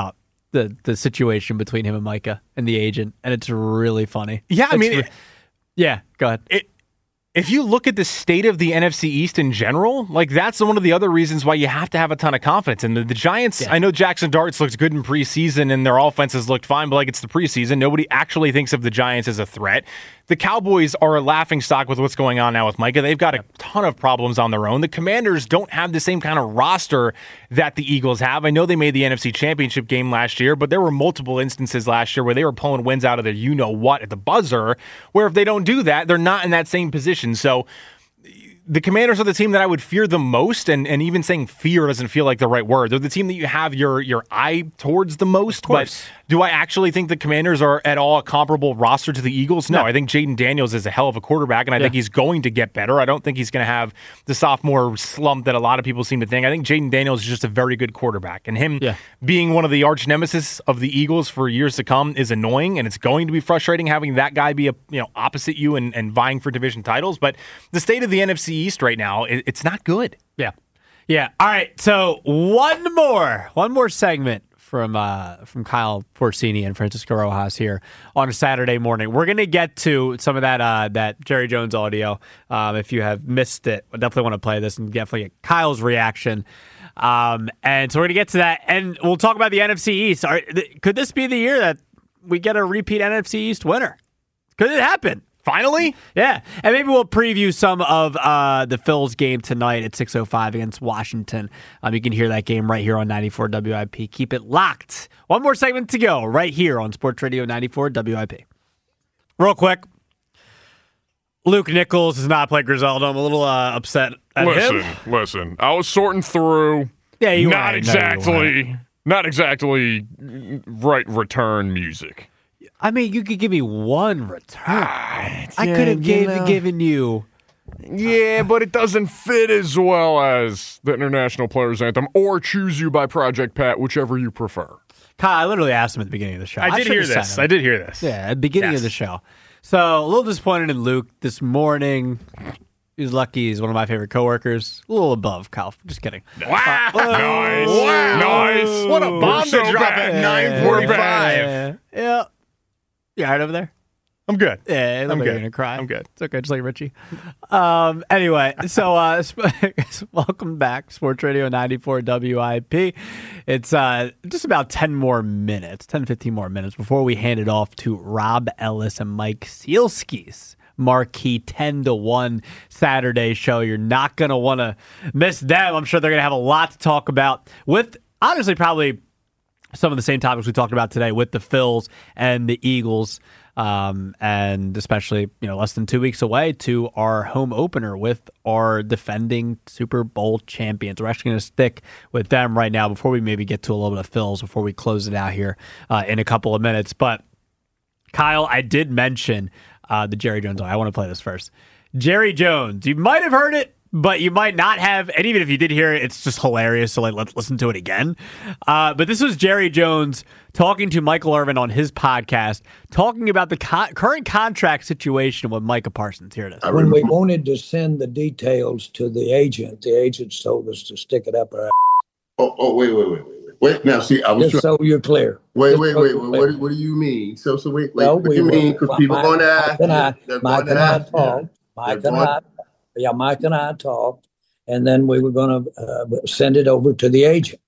the the situation between him and Micah and the agent, and it's really funny. Yeah, I It's mean, re- it- yeah, go ahead. It, if you look at the state of the N F C East in general, like that's one of the other reasons why you have to have a ton of confidence. And the, the Giants, Yeah. I know Jackson Darts looked good in preseason and their offenses looked fine, but like it's the preseason. Nobody actually thinks of the Giants as a threat. The Cowboys are a laughing stock with what's going on now with Micah. They've got a ton of problems on their own. The Commanders don't have the same kind of roster that the Eagles have. I know they made the N F C Championship game last year, but there were multiple instances last year where they were pulling wins out of their you-know-what at the buzzer, where if they don't do that, they're not in that same position. So the Commanders are the team that I would fear the most, and, and even saying fear doesn't feel like the right word. They're the team that you have your your eye towards the most. But do I actually think the Commanders are at all a comparable roster to the Eagles? No, No. I think Jaden Daniels is a hell of a quarterback, and I Yeah. think he's going to get better. I don't think he's going to have the sophomore slump that a lot of people seem to think. I think Jaden Daniels is just a very good quarterback, and him Yeah. being one of the arch nemesis of the Eagles for years to come is annoying, and it's going to be frustrating having that guy be a you know opposite you and, and vying for division titles. But the state of the N F C East right now, it, it's not good. Yeah. Yeah. All right. So one more, one more segment from uh, from Kyle Porcini and Francisco Rojas here on a Saturday morning. We're going to get to some of that uh, that Jerry Jones audio. Um, if you have missed it, I definitely want to play this and definitely get Kyle's reaction. Um, and so we're going to get to that, and we'll talk about the N F C East. Are, th- could this be the year that we get a repeat N F C East winner? Could it happen? Finally? Yeah. And maybe we'll preview some of uh, the Phil's game tonight at six oh five against Washington. Um, you can hear that game right here on ninety-four W I P. Keep it locked. One more segment to go right here on Sports Radio ninety-four W I P. Real quick. Luke Nichols does not play Griselda. I'm a little uh, upset at listen, him. listen. I was sorting through. Yeah, you not weren't. No, you exactly, not exactly right return music. I mean, you could give me one return. I yeah, could have you gave, know. given you. Yeah, but it doesn't fit as well as the International Players Anthem or Choose You by Project Pat, whichever you prefer. Kyle, I literally asked him at the beginning of the show. I did should hear have sent this. him. I did hear this. Yeah, at the beginning Yes. of the show. So a little disappointed in Luke this morning. He's lucky he's one of my favorite coworkers. A little above Kyle. Just kidding. Wow. Uh, Nice. Wow. Nice. What a We're bomb so to drop bad. at nine forty-five. Yeah. yeah. You all right over there? I'm good. Yeah, I'm I'm good. You're gonna cry. I'm good. It's okay, just like Richie. Um, anyway, so uh, welcome back, Sports Radio ninety-four W I P. It's uh, just about ten more minutes, ten, fifteen more minutes before we hand it off to Rob Ellis and Mike Sealski's marquee ten to one Saturday show. You're not going to want to miss them. I'm sure they're going to have a lot to talk about with, honestly, probably some of the same topics we talked about today with the Phils and the Eagles. Um, and especially, you know, less than two weeks away to our home opener with our defending Super Bowl champions. We're actually going to stick with them right now before we maybe get to a little bit of Phil's before we close it out here uh, in a couple of minutes. But Kyle, I did mention uh, the Jerry Jones. I want to play this first. Jerry Jones, you might have heard it, but you might not have. And even if you did hear it, it's just hilarious. So like, let's listen to it again. Uh, but this was Jerry Jones talking to Michael Irvin on his podcast, talking about the co- current contract situation with Micah Parsons. Here it is. When we wanted to send the details to the agent, the agent told us to stick it up our. Oh, oh, wait, wait, wait, wait, wait. Wait, now, see, I was Just so you're clear. Wait, Just wait, so wait, you're wait. clear. What, what do you mean? So, so wait, wait. Well, what do we you were- mean? Because Mike- people are going to Mike ask. and I, they're Mike going and to I ask. talked. Mike They're and I, yeah, Mike and I talked, and then we were going to uh, send it over to the agent.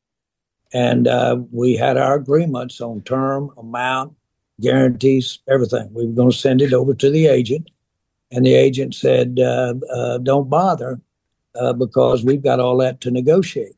And uh, we had our agreements on term, amount, guarantees, everything. We were going to send it over to the agent, and the agent said, uh, uh, "Don't bother, uh, because we've got all that to negotiate."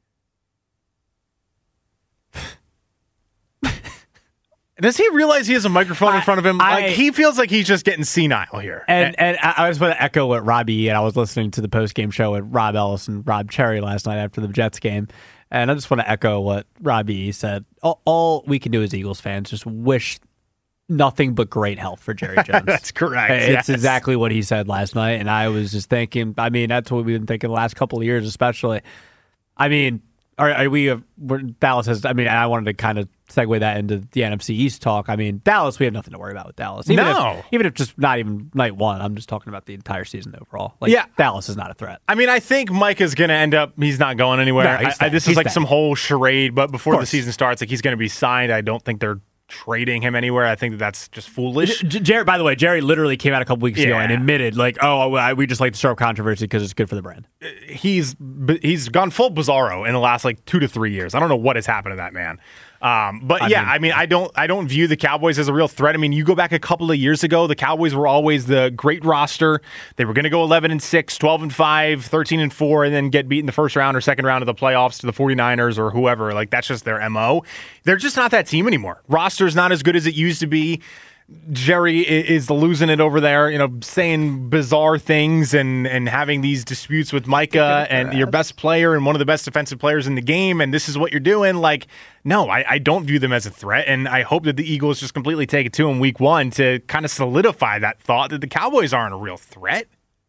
Does he realize he has a microphone in front of him? I- like he feels like he's just getting senile here. And and I, I just want to echo what Robbie, and I was listening to the post game show with Rob Ellis and Rob Cherry last night after the Jets game, and I just want to echo what Robbie said. All, all we can do as Eagles fans just wish nothing but great health for Jerry Jones. That's correct. It's yes. exactly what he said last night, and I was just thinking. I mean, that's what we've been thinking the last couple of years, especially. I mean, are, are we? Uh, Dallas has. I mean, I wanted to kind of segue that into the N F C East talk. I mean, Dallas, we have nothing to worry about with Dallas. Even no, if, even if just not even night one. I'm just talking about the entire season overall. Like, yeah, Dallas is not a threat. I mean, I think Mike is going to end up. He's not going anywhere. No, I, I, this he's is like staying. some whole charade. But before the season starts, like he's going to be signed. I don't think they're trading him anywhere. I think that that's just foolish. J- Jerry, by the way, Jerry literally came out a couple weeks ago Yeah. and admitted, like, oh, I, we just like to stir up controversy because it's good for the brand. He's he's gone full Bizarro in the last like two to three years. I don't know what has happened to that man. Um, but I yeah, mean- I mean, I don't, I don't view the Cowboys as a real threat. I mean, you go back a couple of years ago, the Cowboys were always the great roster. They were going to go eleven and six, twelve and five, thirteen and four, and then get beat in the first round or second round of the playoffs to the 49ers or whoever. Like that's just their M O. They're just not that team anymore. Roster's not as good as it used to be. Jerry is losing it over there, you know, saying bizarre things and, and having these disputes with Micah and your best player and one of the best defensive players in the game. And this is what you're doing. Like, no, I, I don't view them as a threat. And I hope that the Eagles just completely take it to them week one to kind of solidify that thought that the Cowboys aren't a real threat.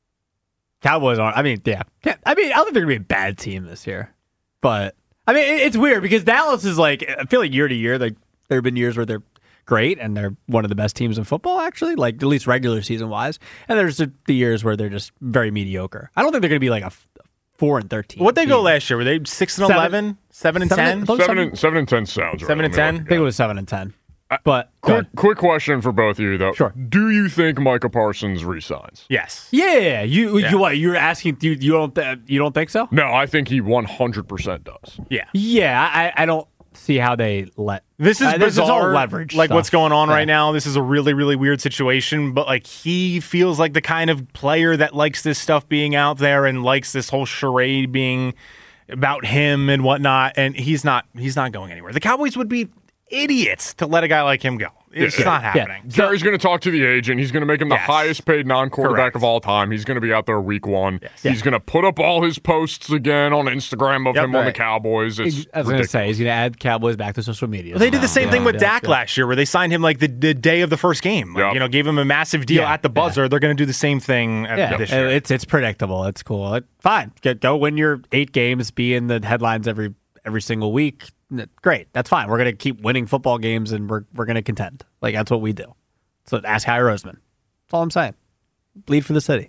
Cowboys aren't. I mean, yeah. I mean, I don't think they're going to be a bad team this year. But, I mean, it, it's weird because Dallas is like, I feel like year to year, like there have been years where they're great and they're one of the best teams in football, actually, like at least regular season wise. And there's the, the years where they're just very mediocre. I don't think they're going to be like a f- four and thirteen. What'd they go last year? Were they six and eleven, seven and ten? Seven and seven and ten sounds right. Seven and Let me ten? look I think it was seven and ten. But Quick, quick question for both of you though. Sure. Do you think Micah Parsons resigns? Yes. Yeah, you Yeah. you what? You're asking? You you don't th- you don't think so? No, I think he one hundred percent does. Yeah. Yeah, I, I don't see how they let This is uh, bizarre. This is all leverage. Like stuff. what's going on Yeah. right now. This is a really, really weird situation. But like he feels like the kind of player that likes this stuff being out there and likes this whole charade being about him and whatnot. And he's not. He's not going anywhere. The Cowboys would be idiots to let a guy like him go. It's Yeah. not Yeah. happening. Jerry's going to talk to the agent. He's going to make him the Yes. highest paid non-quarterback Correct. of all time. He's going to be out there week one. Yeah. He's going to put up all his posts again on Instagram of Yep. him on the Right. Cowboys. It's I was going to ridiculous. say he's going to add Cowboys back to social media. Well, they did the same Yeah. thing with Yeah. Dak Yeah. last year, where they signed him like the, the day of the first game. Like, Yep. You know, gave him a massive deal Yeah. at the buzzer. They're going to do the same thing at Yeah, this year. it's it's predictable. It's cool. It, fine, Get, go win your eight games. Be in the headlines every every single week. Great, that's fine. We're going to keep winning football games, and we're we're going to contend. Like that's what we do. So ask Howie Roseman. That's all I'm saying. Bleed for the city.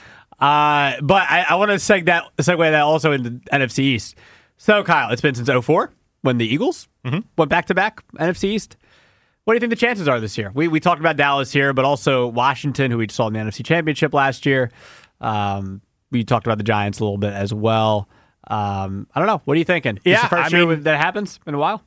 Uh, but I, I want to seg that segue that also into N F C East. So Kyle, it's been since oh four when the Eagles Mm-hmm. went back to back N F C East. What do you think the chances are this year? We we talked about Dallas here, but also Washington, who we saw in the N F C Championship last year. Um, we talked about the Giants a little bit as well. Um, I don't know. What are you thinking? Is Yeah, the first I year mean- that happens in a while?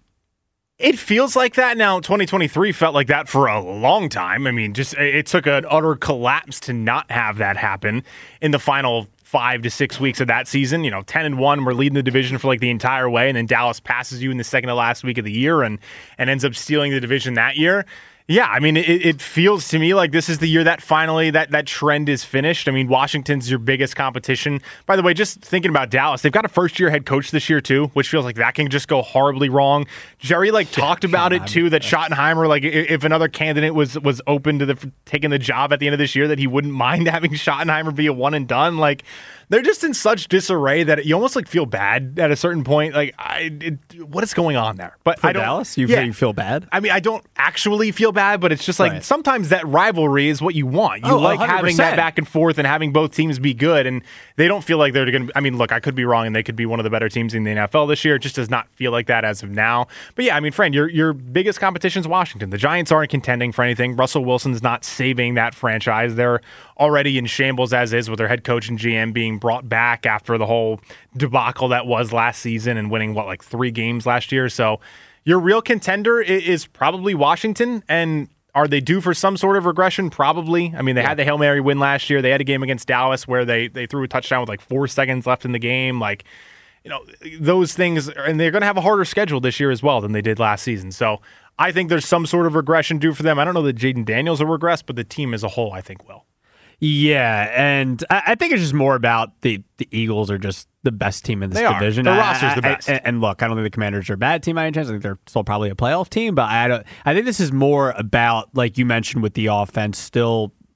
It feels like that now. twenty twenty-three felt like that for a long time. I mean, just it took an utter collapse to not have that happen in the final five to six weeks of that season. You know, ten and one, we're leading the division for like the entire way, and then Dallas passes you in the second to last week of the year and and ends up stealing the division that year. Yeah, I mean, it, it feels to me like this is the year that finally that, that trend is finished. I mean, Washington's your biggest competition. By the way, just thinking about Dallas, they've got a first-year head coach this year, too, which feels like that can just go horribly wrong. Jerry, like, talked about it, too, that Schottenheimer, like, i- if another candidate was was open to the taking the job at the end of this year, that he wouldn't mind having Schottenheimer be a one-and-done. Like, they're just in such disarray that you almost, like, feel bad at a certain point. Like, I, it, what is going on there? But For I don't, Dallas? You, yeah. you feel bad? I mean, I don't actually feel bad, but it's just like Right. sometimes that rivalry is what you want. You Oh, like having one hundred that percent. back and forth and having both teams be good, and they don't feel like they're going to. I mean, look, I could be wrong, and they could be one of the better teams in the N F L this year. It just does not feel like that as of now. But yeah, I mean, friend, your your biggest competition is Washington. The Giants aren't contending for anything. Russell Wilson's not saving that franchise. They're already in shambles as is with their head coach and G M being brought back after the whole debacle that was last season and winning what like three games last year. So your real contender i- is probably Washington. And are they due for some sort of regression? Probably. I mean, they had the Hail Mary win last year. They had a game against Dallas where they they threw a touchdown with like four seconds left in the game. Like, you know, those things, and they're going to have a harder schedule this year as well than they did last season. So I think there's some sort of regression due for them. I don't know that Jaden Daniels will regress, but the team as a whole, I think, will. Yeah, and I, I think it's just more about the, the Eagles are just the best team in this They are. division. Their I- roster's the I- I- best. and, and look, I don't think the Commanders are a bad team by any chance. I think they're still probably a playoff team, but I don't. I think this is more about, like you mentioned, with the offense still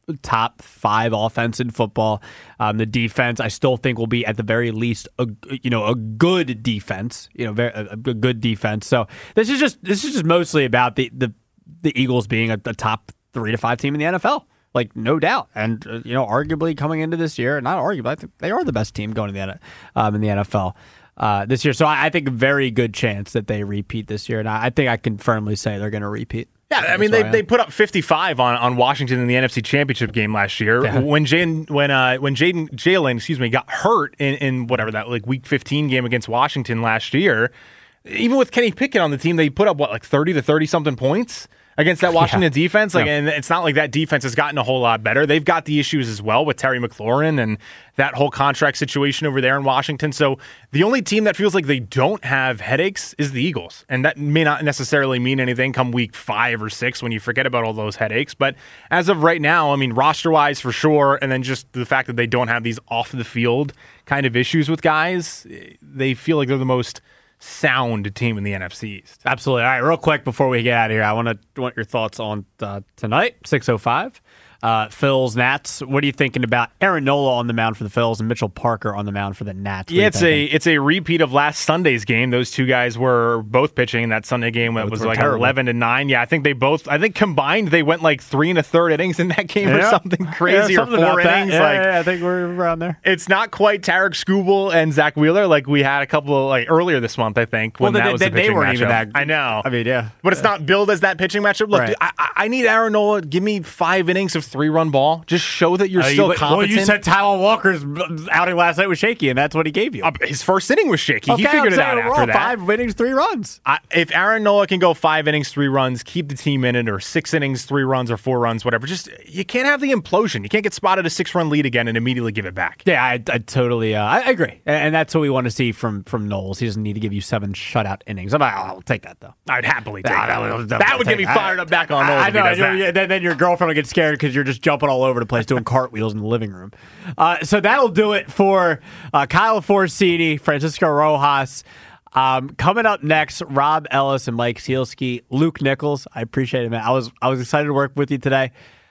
top five offense in football. Um, the defense, I still think, will be at the very least a you know a good defense. You know, very, a, a good defense. So this is just this is just mostly about the the, the Eagles being a, a top three to five team in the N F L. Like, no doubt. And, uh, you know, arguably coming into this year, not arguably, I think they are the best team going to the um, in the N F L uh, this year. So I, I think a very good chance that they repeat this year. And I, I think I can firmly say they're going to repeat. Yeah, I mean, they, I they put up fifty-five on, on Washington in the N F C Championship game last year. Yeah. When Jaden, when uh, when Jaden Jalen, excuse me, got hurt in, in whatever that like Week fifteen game against Washington last year, even with Kenny Pickett on the team, they put up what like thirty to thirty something points against that Washington yeah. defense. Like, yeah. and it's not like that defense has gotten a whole lot better. They've got the issues as well with Terry McLaurin and that whole contract situation over there in Washington. So the only team that feels like they don't have headaches is the Eagles. And that may not necessarily mean anything come week five or six when you forget about all those headaches. But as of right now, I mean, roster-wise for sure, and then just the fact that they don't have these off-the-field kind of issues with guys, they feel like they're the most sound team in the N F C East. Absolutely. All right, real quick before we get out of here, I want to want your thoughts on uh, tonight, six oh five. Uh, Phils, Nats. What are you thinking about Aaron Nola on the mound for the Phils and Mitchell Parker on the mound for the Nats? What yeah, it's a it's a repeat of last Sunday's game. Those two guys were both pitching in that Sunday game. It was like terrible. eleven to nine. Yeah, I think they both. I think combined they went like three and a third innings in that game yeah. or something crazy, yeah, or four innings. Yeah, like yeah, I think we're around there. It's not quite Tarek Skubal and Zach Wheeler like we had a couple of, like earlier this month. I think when well, that they, was they, the pitching they weren't matchup. even that. I know. I mean, yeah, but it's not billed as that pitching matchup. Look, right. dude, I, I need Aaron Nola. Give me five innings of three run ball. Just show that you're uh, still you, competent. Well, you said Tyler Walker's outing last night was shaky, and that's what he gave you. Uh, his first inning was shaky. Okay, he figured it out after that. Five innings, three runs. I, if Aaron Nola can go five innings, three runs, keep the team in it, or six innings, three runs, or four runs, whatever, just you can't have the implosion. You can't get spotted a six-run lead again and immediately give it back. Yeah, I, I totally uh, I agree, and that's what we want to see from from Knowles. He doesn't need to give you seven shutout innings. I'm like, oh, I'll take that though. I'd happily take nah, that. That would, that would get me fired up back on Knowles. I, I know. If he does that. Then, then your girlfriend will get scared because you're just jumping all over the place doing cartwheels in the living room. Uh, so that'll do it for uh, Kyle Forsini, Francisco Rojas. Um, coming up next, Rob Ellis and Mike Sielski, Luke Nichols. I appreciate it, man. I was I was excited to work with you today.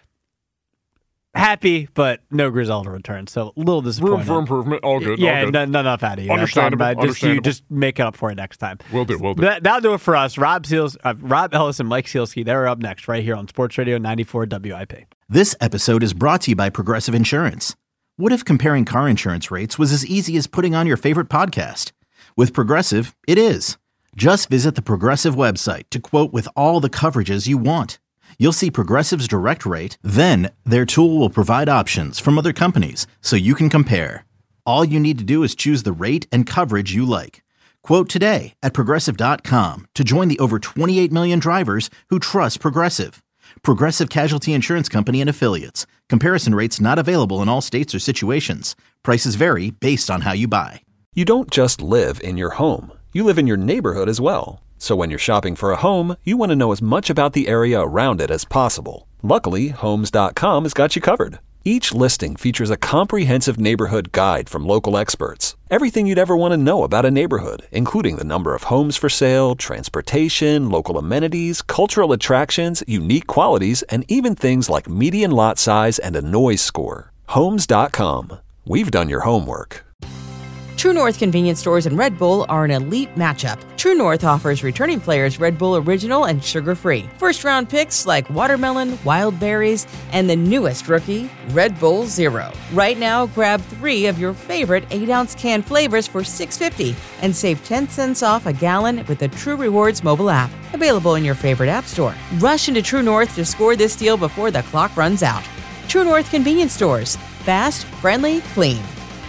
Happy, but no Griselda return, so a little disappointed. Room for improvement. All good. Yeah, all good. None, none enough out of you. Understandable. Just, understandable. You just make it up for it next time. We'll do. We'll do. That, that'll do it for us. Rob Seals, uh, Rob Ellis and Mike Sielski. They're up next, right here on Sports Radio ninety-four W I P. This episode is brought to you by Progressive Insurance. What if comparing car insurance rates was as easy as putting on your favorite podcast? With Progressive, it is. Just visit the Progressive website to quote with all the coverages you want. You'll see Progressive's direct rate, then their tool will provide options from other companies so you can compare. All you need to do is choose the rate and coverage you like. Quote today at Progressive dot com to join the over twenty-eight million drivers who trust Progressive. Progressive Casualty Insurance Company and Affiliates. Comparison rates not available in all states or situations. Prices vary based on how you buy. You don't just live in your home. You live in your neighborhood as well. So when you're shopping for a home, you want to know as much about the area around it as possible. Luckily, Homes dot com has got you covered. Each listing features a comprehensive neighborhood guide from local experts. Everything you'd ever want to know about a neighborhood, including the number of homes for sale, transportation, local amenities, cultural attractions, unique qualities, and even things like median lot size and a noise score. Homes dot com. We've done your homework. True North convenience stores and Red Bull are an elite matchup. True North offers returning players Red Bull Original and sugar-free. First-round picks like watermelon, wild berries, and the newest rookie, Red Bull Zero. Right now, grab three of your favorite eight-ounce can flavors for six dollars and fifty cents and save ten cents off a gallon with the True Rewards mobile app. Available in your favorite app store. Rush into True North to score this deal before the clock runs out. True North convenience stores. Fast, friendly, clean.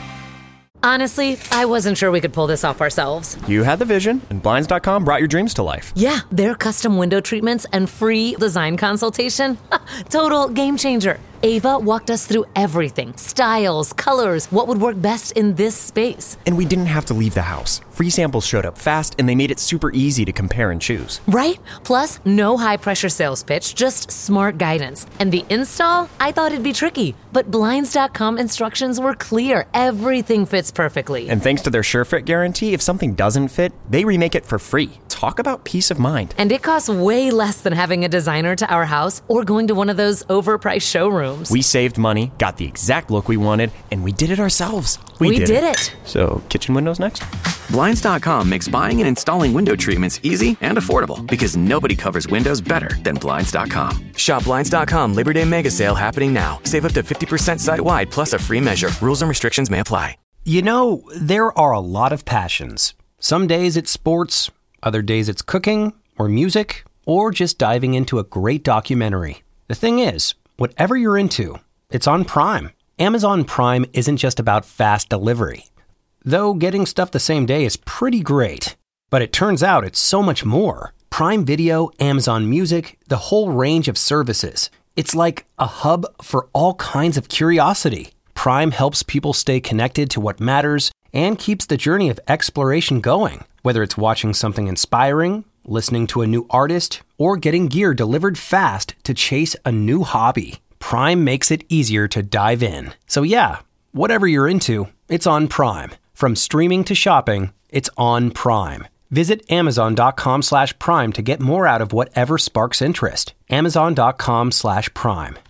Honestly, I wasn't sure we could pull this off ourselves. You had the vision, and Blinds dot com brought your dreams to life. Yeah, their custom window treatments and free design consultation. Total game changer. Ava walked us through everything. Styles, colors, what would work best in this space. And we didn't have to leave the house. Free samples showed up fast, and they made it super easy to compare and choose. Right? Plus, no high-pressure sales pitch, just smart guidance. And the install? I thought it'd be tricky. But Blinds dot com instructions were clear. Everything fits perfectly. And thanks to their SureFit guarantee, if something doesn't fit, they remake it for free. talk about peace of mind. And it costs way less than having a designer to our house or going to one of those overpriced showrooms. We saved money, got the exact look we wanted, and we did it ourselves. We, we did, did it. it. So, kitchen windows next? Blinds dot com makes buying and installing window treatments easy and affordable because nobody covers windows better than Blinds dot com. Shop Blinds dot com Labor Day Mega Sale happening now. Save up to fifty percent site-wide plus a free measure. Rules and restrictions may apply. You know, there are a lot of passions. Some days it's sports, other days it's cooking or music, or just diving into a great documentary. The thing is, whatever you're into, it's on Prime. Amazon Prime isn't just about fast delivery. Though getting stuff the same day is pretty great. But it turns out it's so much more. Prime Video, Amazon Music, the whole range of services. It's like a hub for all kinds of curiosity. Prime helps people stay connected to what matters and keeps the journey of exploration going. Whether it's watching something inspiring, listening to a new artist, or getting gear delivered fast to chase a new hobby, Prime makes it easier to dive in. So yeah, whatever you're into, it's on Prime. From streaming to shopping, it's on Prime. Visit amazon.com slash prime to get more out of whatever sparks interest. Amazon.com slash prime.